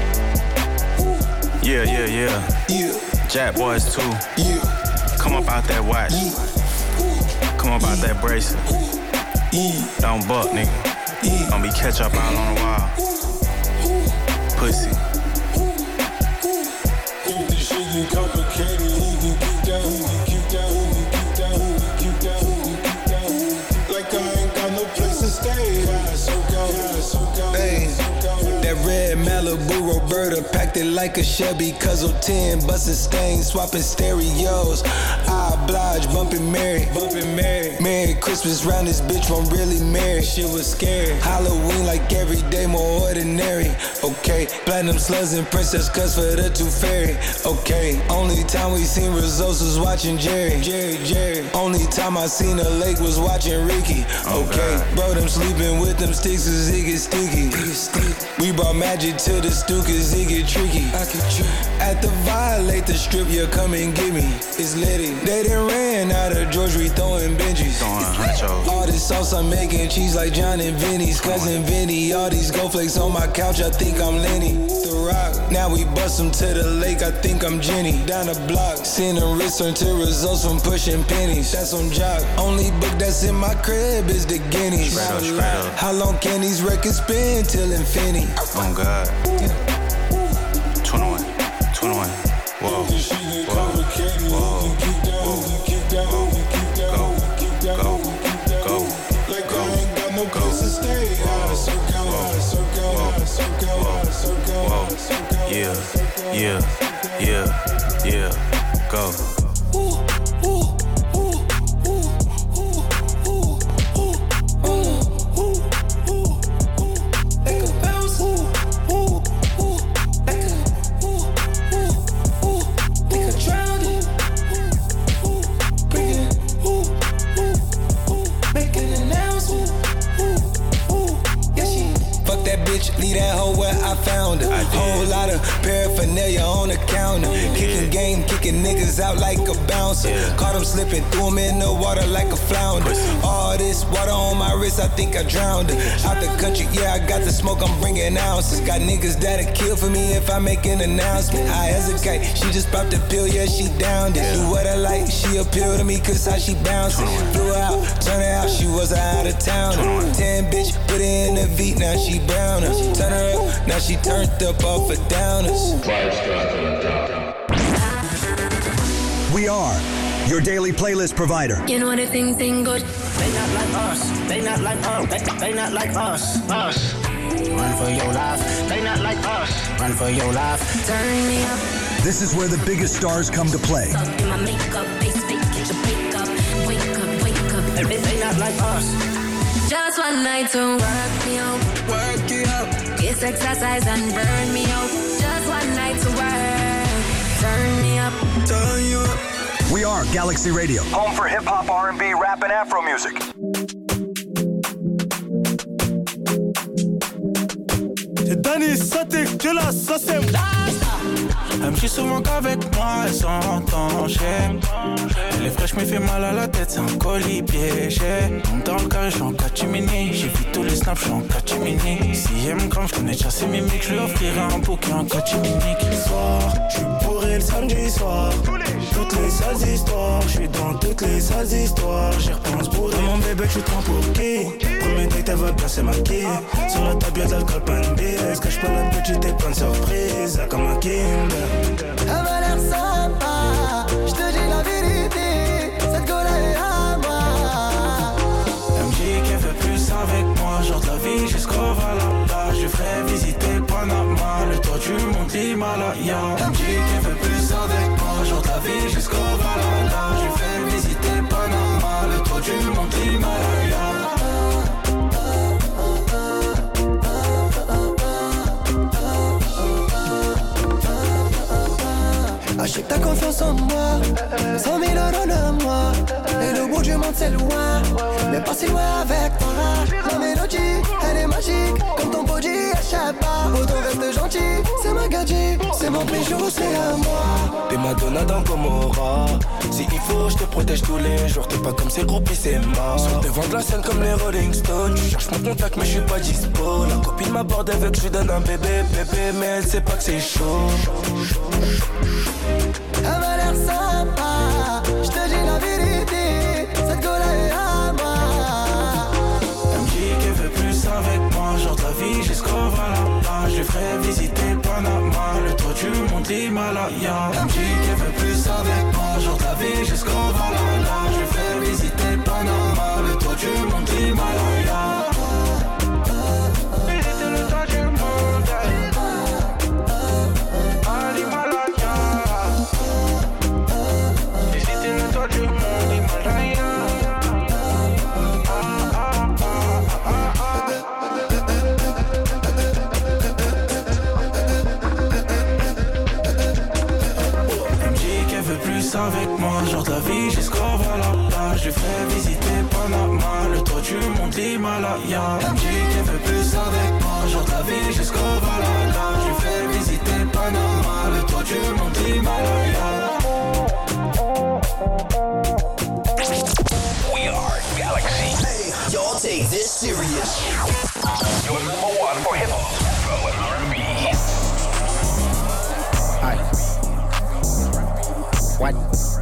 Yeah. Jack boys too. Yeah. Come up out that watch. Come up out that bracelet. Don't buck, nigga. Gonna be catch up out on the wall. Pussy. This shit get complicated. He can get down. Like I ain't got no place to stay. Hey, that red Malibu Roberta packed it like a Chevy. Cuzzle 10, bustin' stains, swapping stereos. I oblige, bumpin' Mary. Merry Christmas round this bitch, won't really marry. Shit was scary. Halloween like every day, more ordinary. Okay, platinum slugs and princess cuts for the tooth fairy. Okay, only time we seen results was watching Jerry. Only time I seen a lake was watching Ricky. Okay, bro, them sleeping with them sticks cause it get sticky. We brought magic to the stew cause it get tricky. At the Violate the strip, yeah, come and get me. It's litty. They done ran out of George, we throwing Benjis. All this sauce I'm making, cheese like John and Vinny's. Cousin Vinny, all these gold flakes on my couch, I think I'm Lenny. The Rock, now we bust them to the lake, I think I'm Jenny. Down the block, seeing them return to results from pushing pennies. That's on job. Only book that's in my crib is the Guineas. Straight up. How long can these records spin till infinity? Oh God. 21. Whoa. Yeah, go. game, kicking niggas out like a bouncer. Caught him slipping, threw him in the water like a flounder. All this water on my wrist, I think I drowned it. Out the country, yeah, I got the smoke, I'm bringing ounces. Got niggas that'll kill for me if I make an announcement. I hesitate, she just popped the pill, yeah, she downed it. Do what I like, she appeal to me, cause how she bouncing. Flew her out, turn her out, she was out of town. 10 bitch, put her in the V, now she browner. Turn her up, now she turned up off her downers. We are your daily playlist provider. You know the thing good. They not like us. They not like us. They not like us. Us. Run for your life. They not like us. Run for your life. Turn me up. This is where the biggest stars come to play. Up in my makeup, face fake, get your wake up. Wake up, wake up. They not like us. Just one night to work me out. Work you out. Kiss, exercise and burn me out. Just one night to work. Turn me up. Turn you up. We are Galaxy Radio, home for hip-hop, R&B, rap, and Afro music. J'ai donné sauté que la sauce est elle me dit souvent qu'avec moi elle s'entend chez. Elle est fraîche mais fait mal à la tête, c'est un colis piégé. Dans le carré, je suis en catimini. J'ai vu tous les snaps, je suis en catimini. Si elle me crame, je connais déjà ses mimiques. Je lui offrirai un bouquet en catimini. Soir, je suis bourré le samedi soir. Toutes les sales histoires, je suis dans toutes les sales histoires. J'y repense bourré. Mon bébé, tu te prends pour qui? Premier date, elle va placer ma quille. Sur la table, y'a de l'alcool, pas une bise. Cache pas la petite et plein de surprises. Comme un Kinder. Elle m'a l'air sympa, je te dis la vérité, cette gueule est à moi. Elle me dit qu'elle veut plus avec moi, genre de la vie jusqu'au Valhalla. Je ferai visiter Panama, le toit du mont Himalaya. Elle me dit qu'elle veut plus avec moi, genre de la vie jusqu'au Valhalla. Je ferai visiter Panama, le toit du mont Himalaya. Achète ta confiance en moi, 100 000 € de moi. Et le bout du monde c'est loin, mais pas si loin avec toi. Ma mélodie, elle est magique, comme ton body, échappe pas. Autant reste gentil, c'est ma gadget, c'est mon bijou, c'est à moi. T'es Madonna dans Gomorrah. Si il faut, je te protège tous les jours. T'es pas comme ces groupies, c'est mort. Sur le devant de la scène comme les Rolling Stones. Tu cherches mon contact, mais je suis pas dispo. La copine m'aborde avec que je lui donne un bébé, mais elle sait pas que c'est chaud. Elle m'a l'air sympa, je te dis la vérité, cette gueule est à moi. Elle me dit qu'elle veut plus avec moi, genre de la vie jusqu'au Valhalla. Je lui ferai visiter Panama, le toit du mont Himalaya. Elle me dit qu'elle veut plus avec moi, genre de la vie jusqu'au Valhalla. Je lui ferai visiter Panama, le toit du mont Himalaya. Visiter le toit du monde. Avec moi, genre de la vie jusqu'au Valhalla. Je lui ferai visiter Panama, le toit du mont Himalaya. Elle me dit qu'elle veut plus avec moi, genre de la vie jusqu'au Valhalla. Je lui ferai visiter Panama, le toit du mont Himalaya. We are Galaxy. Hey, y'all take this serious. Your number one for hip-hop, R&B. Hi. What?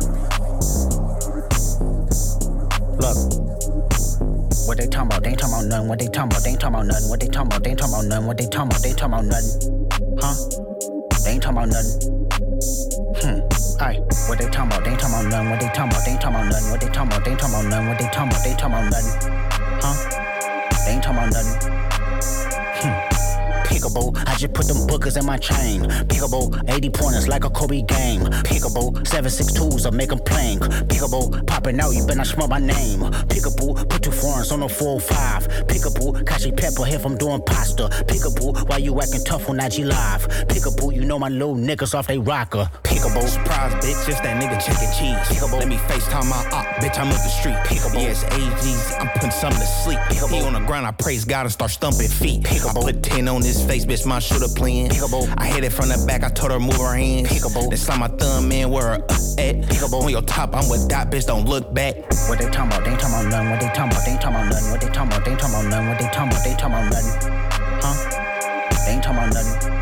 Look, what they talking about? They ain't talking about nothing. What they talking about? They ain't talking about nothing. What they talking about? They ain't talking about nothing. What they talking about? They ain't talking about nothing. Huh? They ain't talking about nothing. Aye. What they talking about? They ain't talking about nothing. What they talking about? They ain't talking about nothing. What they talking about? They ain't talking about nothing. What they talking about? They ain't talking about nothing. Huh? They ain't talking about nothing. Pickable, I just put them bookers in my chain. Pickable, 80 pointers like a Kobe game. Pickable, 7.62s, I make them plain. Pickable, popping out, you better not smell my name. Pickable, put 2 foreigns on the 405. Pickable, Kashi Pepper if I'm doing pasta. Pickable, why you acting tough on IG Live? Pickable, you know my little niggas off they rocker. Pickable, surprise, bitch, it's that nigga chicken cheese. Pickable, let me FaceTime my op, bitch, I'm up the street. Pickable, yes, AGs, I'm putting something to sleep. Pickable, he on the ground, I praise God and start stumping feet. Pickable, I put 10 on his face. face, bitch, my shooter playing. I hit it from the back, I told her move her hands. Then slide my thumb in where her at. On your top, I'm with that bitch, don't look back. What they talking about? They ain't talking about nothing. What they talking about? They ain't talking about nothing. What they talking about? They ain't talking about nothing. What they talking about? They talking about nothing. Huh? They ain't talking about nothing.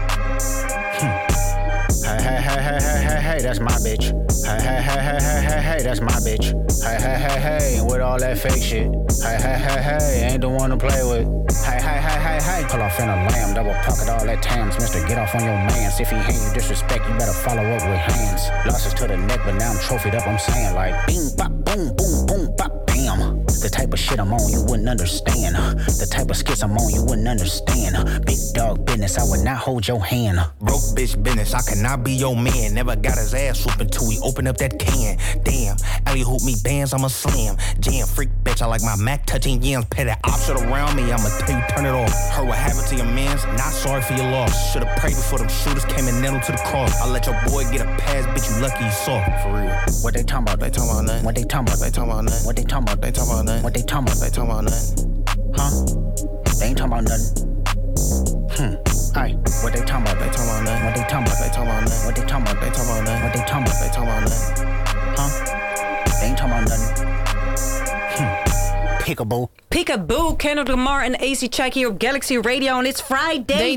Hey, that's my bitch. Hey, that's my bitch. Hey, and with all that fake shit. Hey, ain't the one to play with. Hey. Pull off in a lamb, double pocket all that tams. Mister, get off on your mans. If he hate you disrespect, you better follow up with hands. Losses to the neck, but now I'm trophied up. I'm saying like, bing, bop, boom, boom, boom, bop, bam. The type of shit I'm on, you wouldn't understand. The type of skits I'm on, you wouldn't understand. Big dog business, I would not hold your hand. Broke bitch business, I cannot be your man. Never got his ass whooped until we open up that can. Damn, alley hoop me bands, I'm a slam. Jam freak bitch, I like my Mac touching yams. Pay that option around me, I'ma tell you turn it off. Heard what happened to your mans, not sorry for your loss. Should've prayed before them shooters came and nailed to the cross. I let your boy get a pass, bitch, you lucky you saw. For real. What they talking about? They talking about nothing. What they talking about? They talking about nothing. What they talking about? They talking about nothing. What they talking about? They talking about nothing. Huh? They ain't talking about nothing. Aye. What they talking about? They talking about nothing. What they talking about? They talking about nothing. What they talking about? They talking about nothing. What they talking about? They talking about nothing. Huh? They ain't talking about nothing. Peekaboo. Peekaboo, Kendrick Lamar en AC Check hier op Galaxy Radio. En it's Friday,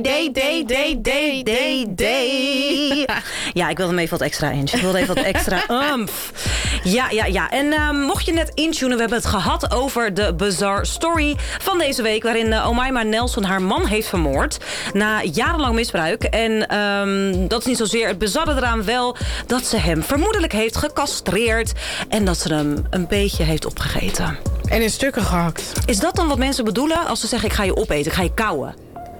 day. Ja, ik wilde hem even wat extra in. Ik wilde even wat extra Ja. En mocht je net intunen, we hebben het gehad over de bizarre story van deze week. Waarin Omaima Nelson haar man heeft vermoord. Na jarenlang misbruik. En dat is niet zozeer het bizarre eraan, wel dat ze hem vermoedelijk heeft gecastreerd. En dat ze hem een beetje heeft opgegeten. En in stukken gehakt. Is dat dan wat mensen bedoelen als ze zeggen ik ga je opeten, ik ga je kauwen?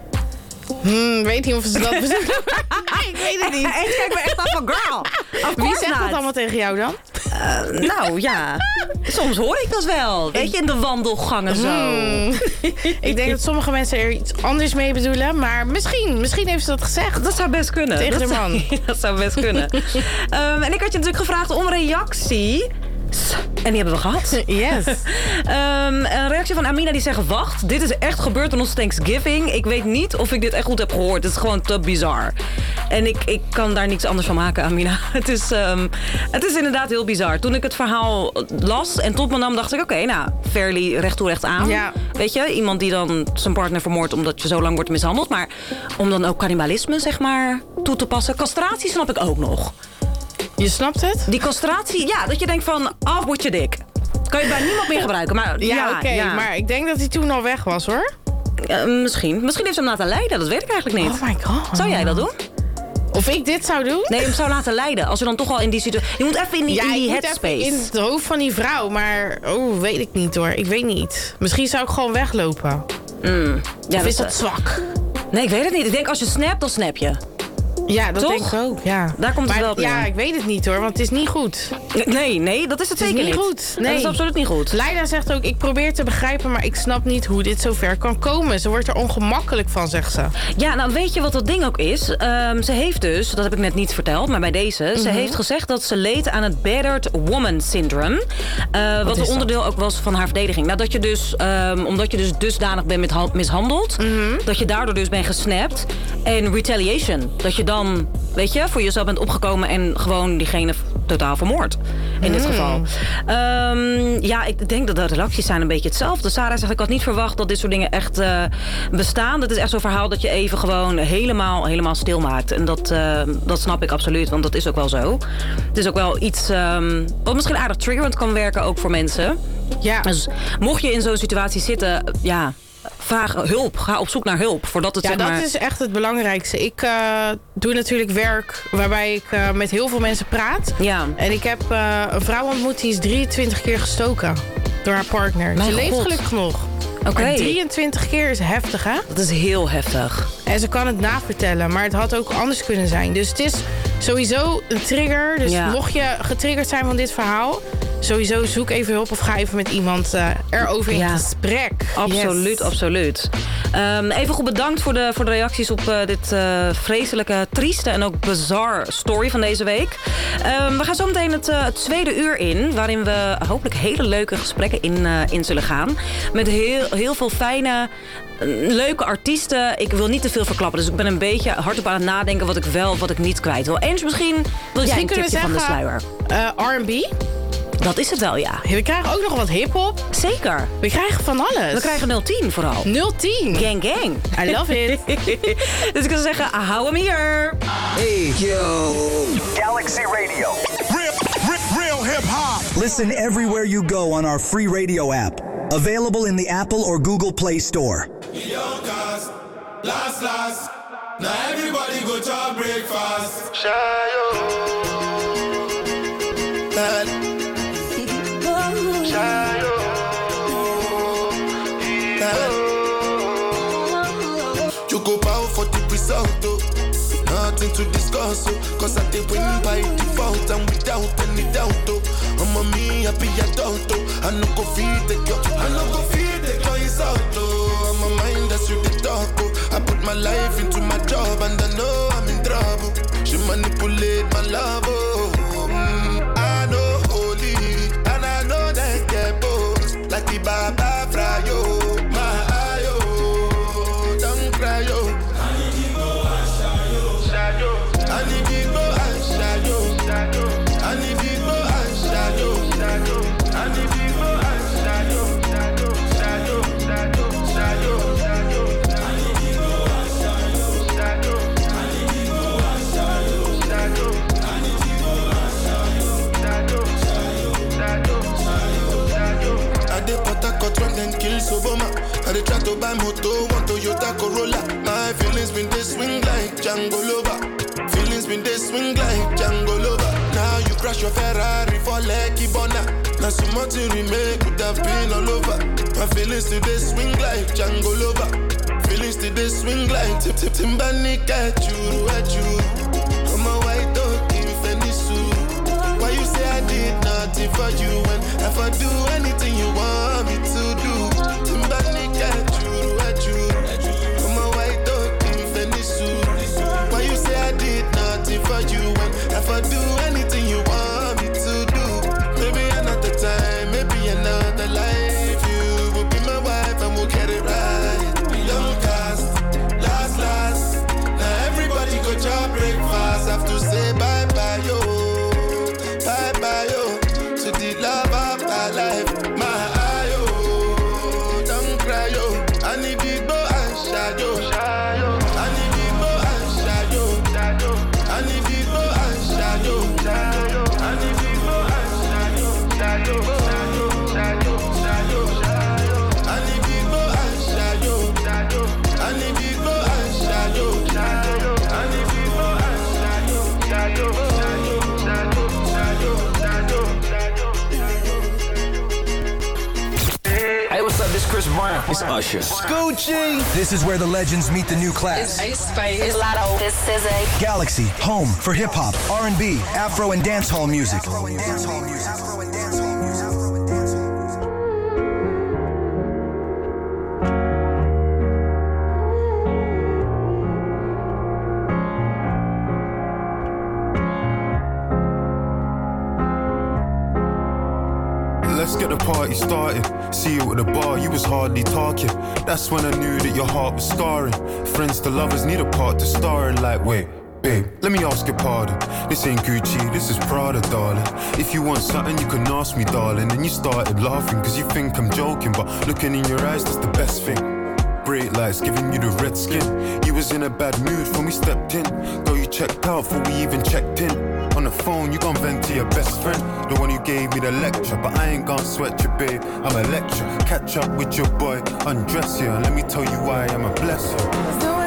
Weet niet of ze dat bedoelen. Ik weet het niet. Kijk me echt af van girl. Wie zegt dat allemaal tegen jou dan? Nou ja, soms hoor ik dat wel. Weet je, in de wandelgangen zo. Ik denk dat sommige mensen er iets anders mee bedoelen. Maar misschien heeft ze dat gezegd. Dat zou best kunnen. Tegen de man. Dat zou best kunnen. En ik had je natuurlijk gevraagd om reactie. En die hebben we gehad. Yes. Een reactie van Amina die zegt... Wacht, dit is echt gebeurd aan ons Thanksgiving. Ik weet niet of ik dit echt goed heb gehoord. Het is gewoon te bizar. En ik kan daar niks anders van maken, Amina. Het is inderdaad heel bizar. Toen ik het verhaal las en tot me nam, dacht ik... Oké, nou, fairly recht toe recht aan. Ja. Weet je, iemand die dan zijn partner vermoordt... omdat je zo lang wordt mishandeld. Maar om dan ook cannibalisme, zeg maar, toe te passen. Castratie snap ik ook nog. Je snapt het? Die castratie, ja, dat je denkt van, af word je dik. Kan je bij niemand meer gebruiken. Maar, Oké, maar ik denk dat hij toen al weg was, hoor. Misschien heeft ze hem laten leiden, dat weet ik eigenlijk niet. Oh my god. Zou jij dat doen? Of ik dit zou doen? Nee, hem zou laten leiden. Als je dan toch al in die situatie... Je moet even in die headspace. In het hoofd van die vrouw, maar... weet ik niet, hoor. Ik weet niet. Misschien zou ik gewoon weglopen. Of is dat zwak? Nee, ik weet het niet. Ik denk, als je snapt, dan snap je. Ja, dat toch? denk ik ook. Ja. Daar komt het wel op neer. Ja, ik weet het niet hoor, want het is niet goed. Nee, dat is het zeker niet. Het is niet goed. Nee. Dat is absoluut niet goed. Leila zegt ook, ik probeer te begrijpen, maar ik snap niet hoe dit zover kan komen. Ze wordt er ongemakkelijk van, zegt ze. Ja, nou weet je wat dat ding ook is? Ze heeft dus, dat heb ik net niet verteld, maar bij deze... Ze heeft gezegd dat ze leed aan het battered woman syndrome. Wat een onderdeel ook was van haar verdediging. Nou, dat je dus, omdat je dus dusdanig bent mishandeld... dat je daardoor dus bent gesnapt. En retaliation, dat je dan, weet je, voor jezelf bent opgekomen... en gewoon diegene totaal vermoord. In dit geval. Ja, ik denk dat de reacties zijn een beetje hetzelfde. Sarah zegt, ik had niet verwacht dat dit soort dingen echt bestaan. Dat is echt zo'n verhaal dat je even gewoon helemaal stil maakt. En dat snap ik absoluut, want dat is ook wel zo. Het is ook wel iets wat misschien aardig triggerend kan werken, ook voor mensen. Ja. Dus mocht je in zo'n situatie zitten, ja... Vraag hulp. Ga op zoek naar hulp. Voordat het, ja, zeg maar... dat is echt het belangrijkste. Ik doe natuurlijk werk waarbij ik met heel veel mensen praat. Ja. En ik heb een vrouw ontmoet die is 23 keer gestoken door haar partner. Mijn ze leeft God. gelukkig nog. Oké. Maar 23 keer is heftig, hè? Dat is heel heftig. En ze kan het navertellen, maar het had ook anders kunnen zijn. Dus het is sowieso een trigger. Dus mocht je getriggerd zijn van dit verhaal... sowieso zoek even hulp of ga even met iemand erover in gesprek. Absoluut, yes. absoluut. Even goed bedankt voor de reacties op dit vreselijke, trieste en ook bizar story van deze week. We gaan zo meteen het tweede uur in, waarin we hopelijk hele leuke gesprekken in zullen gaan. Met heel veel fijne, leuke artiesten. Ik wil niet te veel verklappen, dus ik ben een beetje hardop aan het nadenken wat ik wel, wat ik niet kwijt wil. Eens misschien wil jij een tipje van de sluier. R&B? Dat is het wel, ja. We krijgen ook nog wat hiphop. Zeker. We krijgen van alles. We krijgen 010 vooral. 010. Gang, gang. I love it. Dus ik zou zeggen, hou hem hier. Hey, yo. Galaxy Radio. Real hip-hop. Listen everywhere you go on our free radio app. Available in the Apple or Google Play Store. Last. Now everybody go to breakfast. You go bow for the result, oh. Nothing to discuss, oh. Cause I did win by default and without any doubt, oh. I'm a me happy adult, oh. I no go feed the girl, it's out, oh. I'm a mind that's you the talk, oh. I put my life into my job and I know I'm in trouble. She manipulate my love, oh. I know holy and I know that get boss. Like the Baba Frayo. Obama. I dey try to buy moto, want Toyota Corolla. My feelings been they swing like Django Lover. Feelings been they swing like Django Lover. Now you crash your Ferrari for Lucky Bona. Now so much you remake could have been all over. My feelings today swing like Django Lover. Feelings today swing like Timbani at you. I'm a white dog in Fenisu. Why you say I did nothing for you when if I do anything you want me to do? I'm a white dog in Fenisu. Why you say I did nothing for you when if I do anything you want me to do? Maybe another time, maybe another life. You will be my wife and we'll get it right. Young cast, last. Now everybody go to breakfast. Have to say bye-bye, yo. Bye-bye, yo. To the love of my life. I need big boy and shadow. I need big boy and shadow. I need big boy and shadow. I need big boy and shadow. I need big boy and shadow. I need big boy and shadow. I need big boy and shadow. Hey, what's up? This is Chris Brown. It's Usher. Scoochie! This is where the legends meet the new class. It's Ace Spice. It's Lotto. This is a Galaxy, home for hip-hop, R&B, Afro, and dancehall music. Let's get the party started. See you at the bar, you was hardly talking. That's when I knew that your heart was scarring. Friends to lovers need a part to star in. Like, wait, babe, let me ask your pardon. This ain't Gucci, this is Prada, darling. If you want something, you can ask me, darling. And you started laughing, cause you think I'm joking. But looking in your eyes, that's the best thing. Great lights giving you the red skin. You was in a bad mood when we stepped in. Girl, you checked out before we even checked in. On the phone, you gon' vent to your best friend, the one who gave me the lecture. But I ain't gon' sweat you, babe, I'm a lecture. Catch up with your boy, undress you, and let me tell you why I'm a blessing.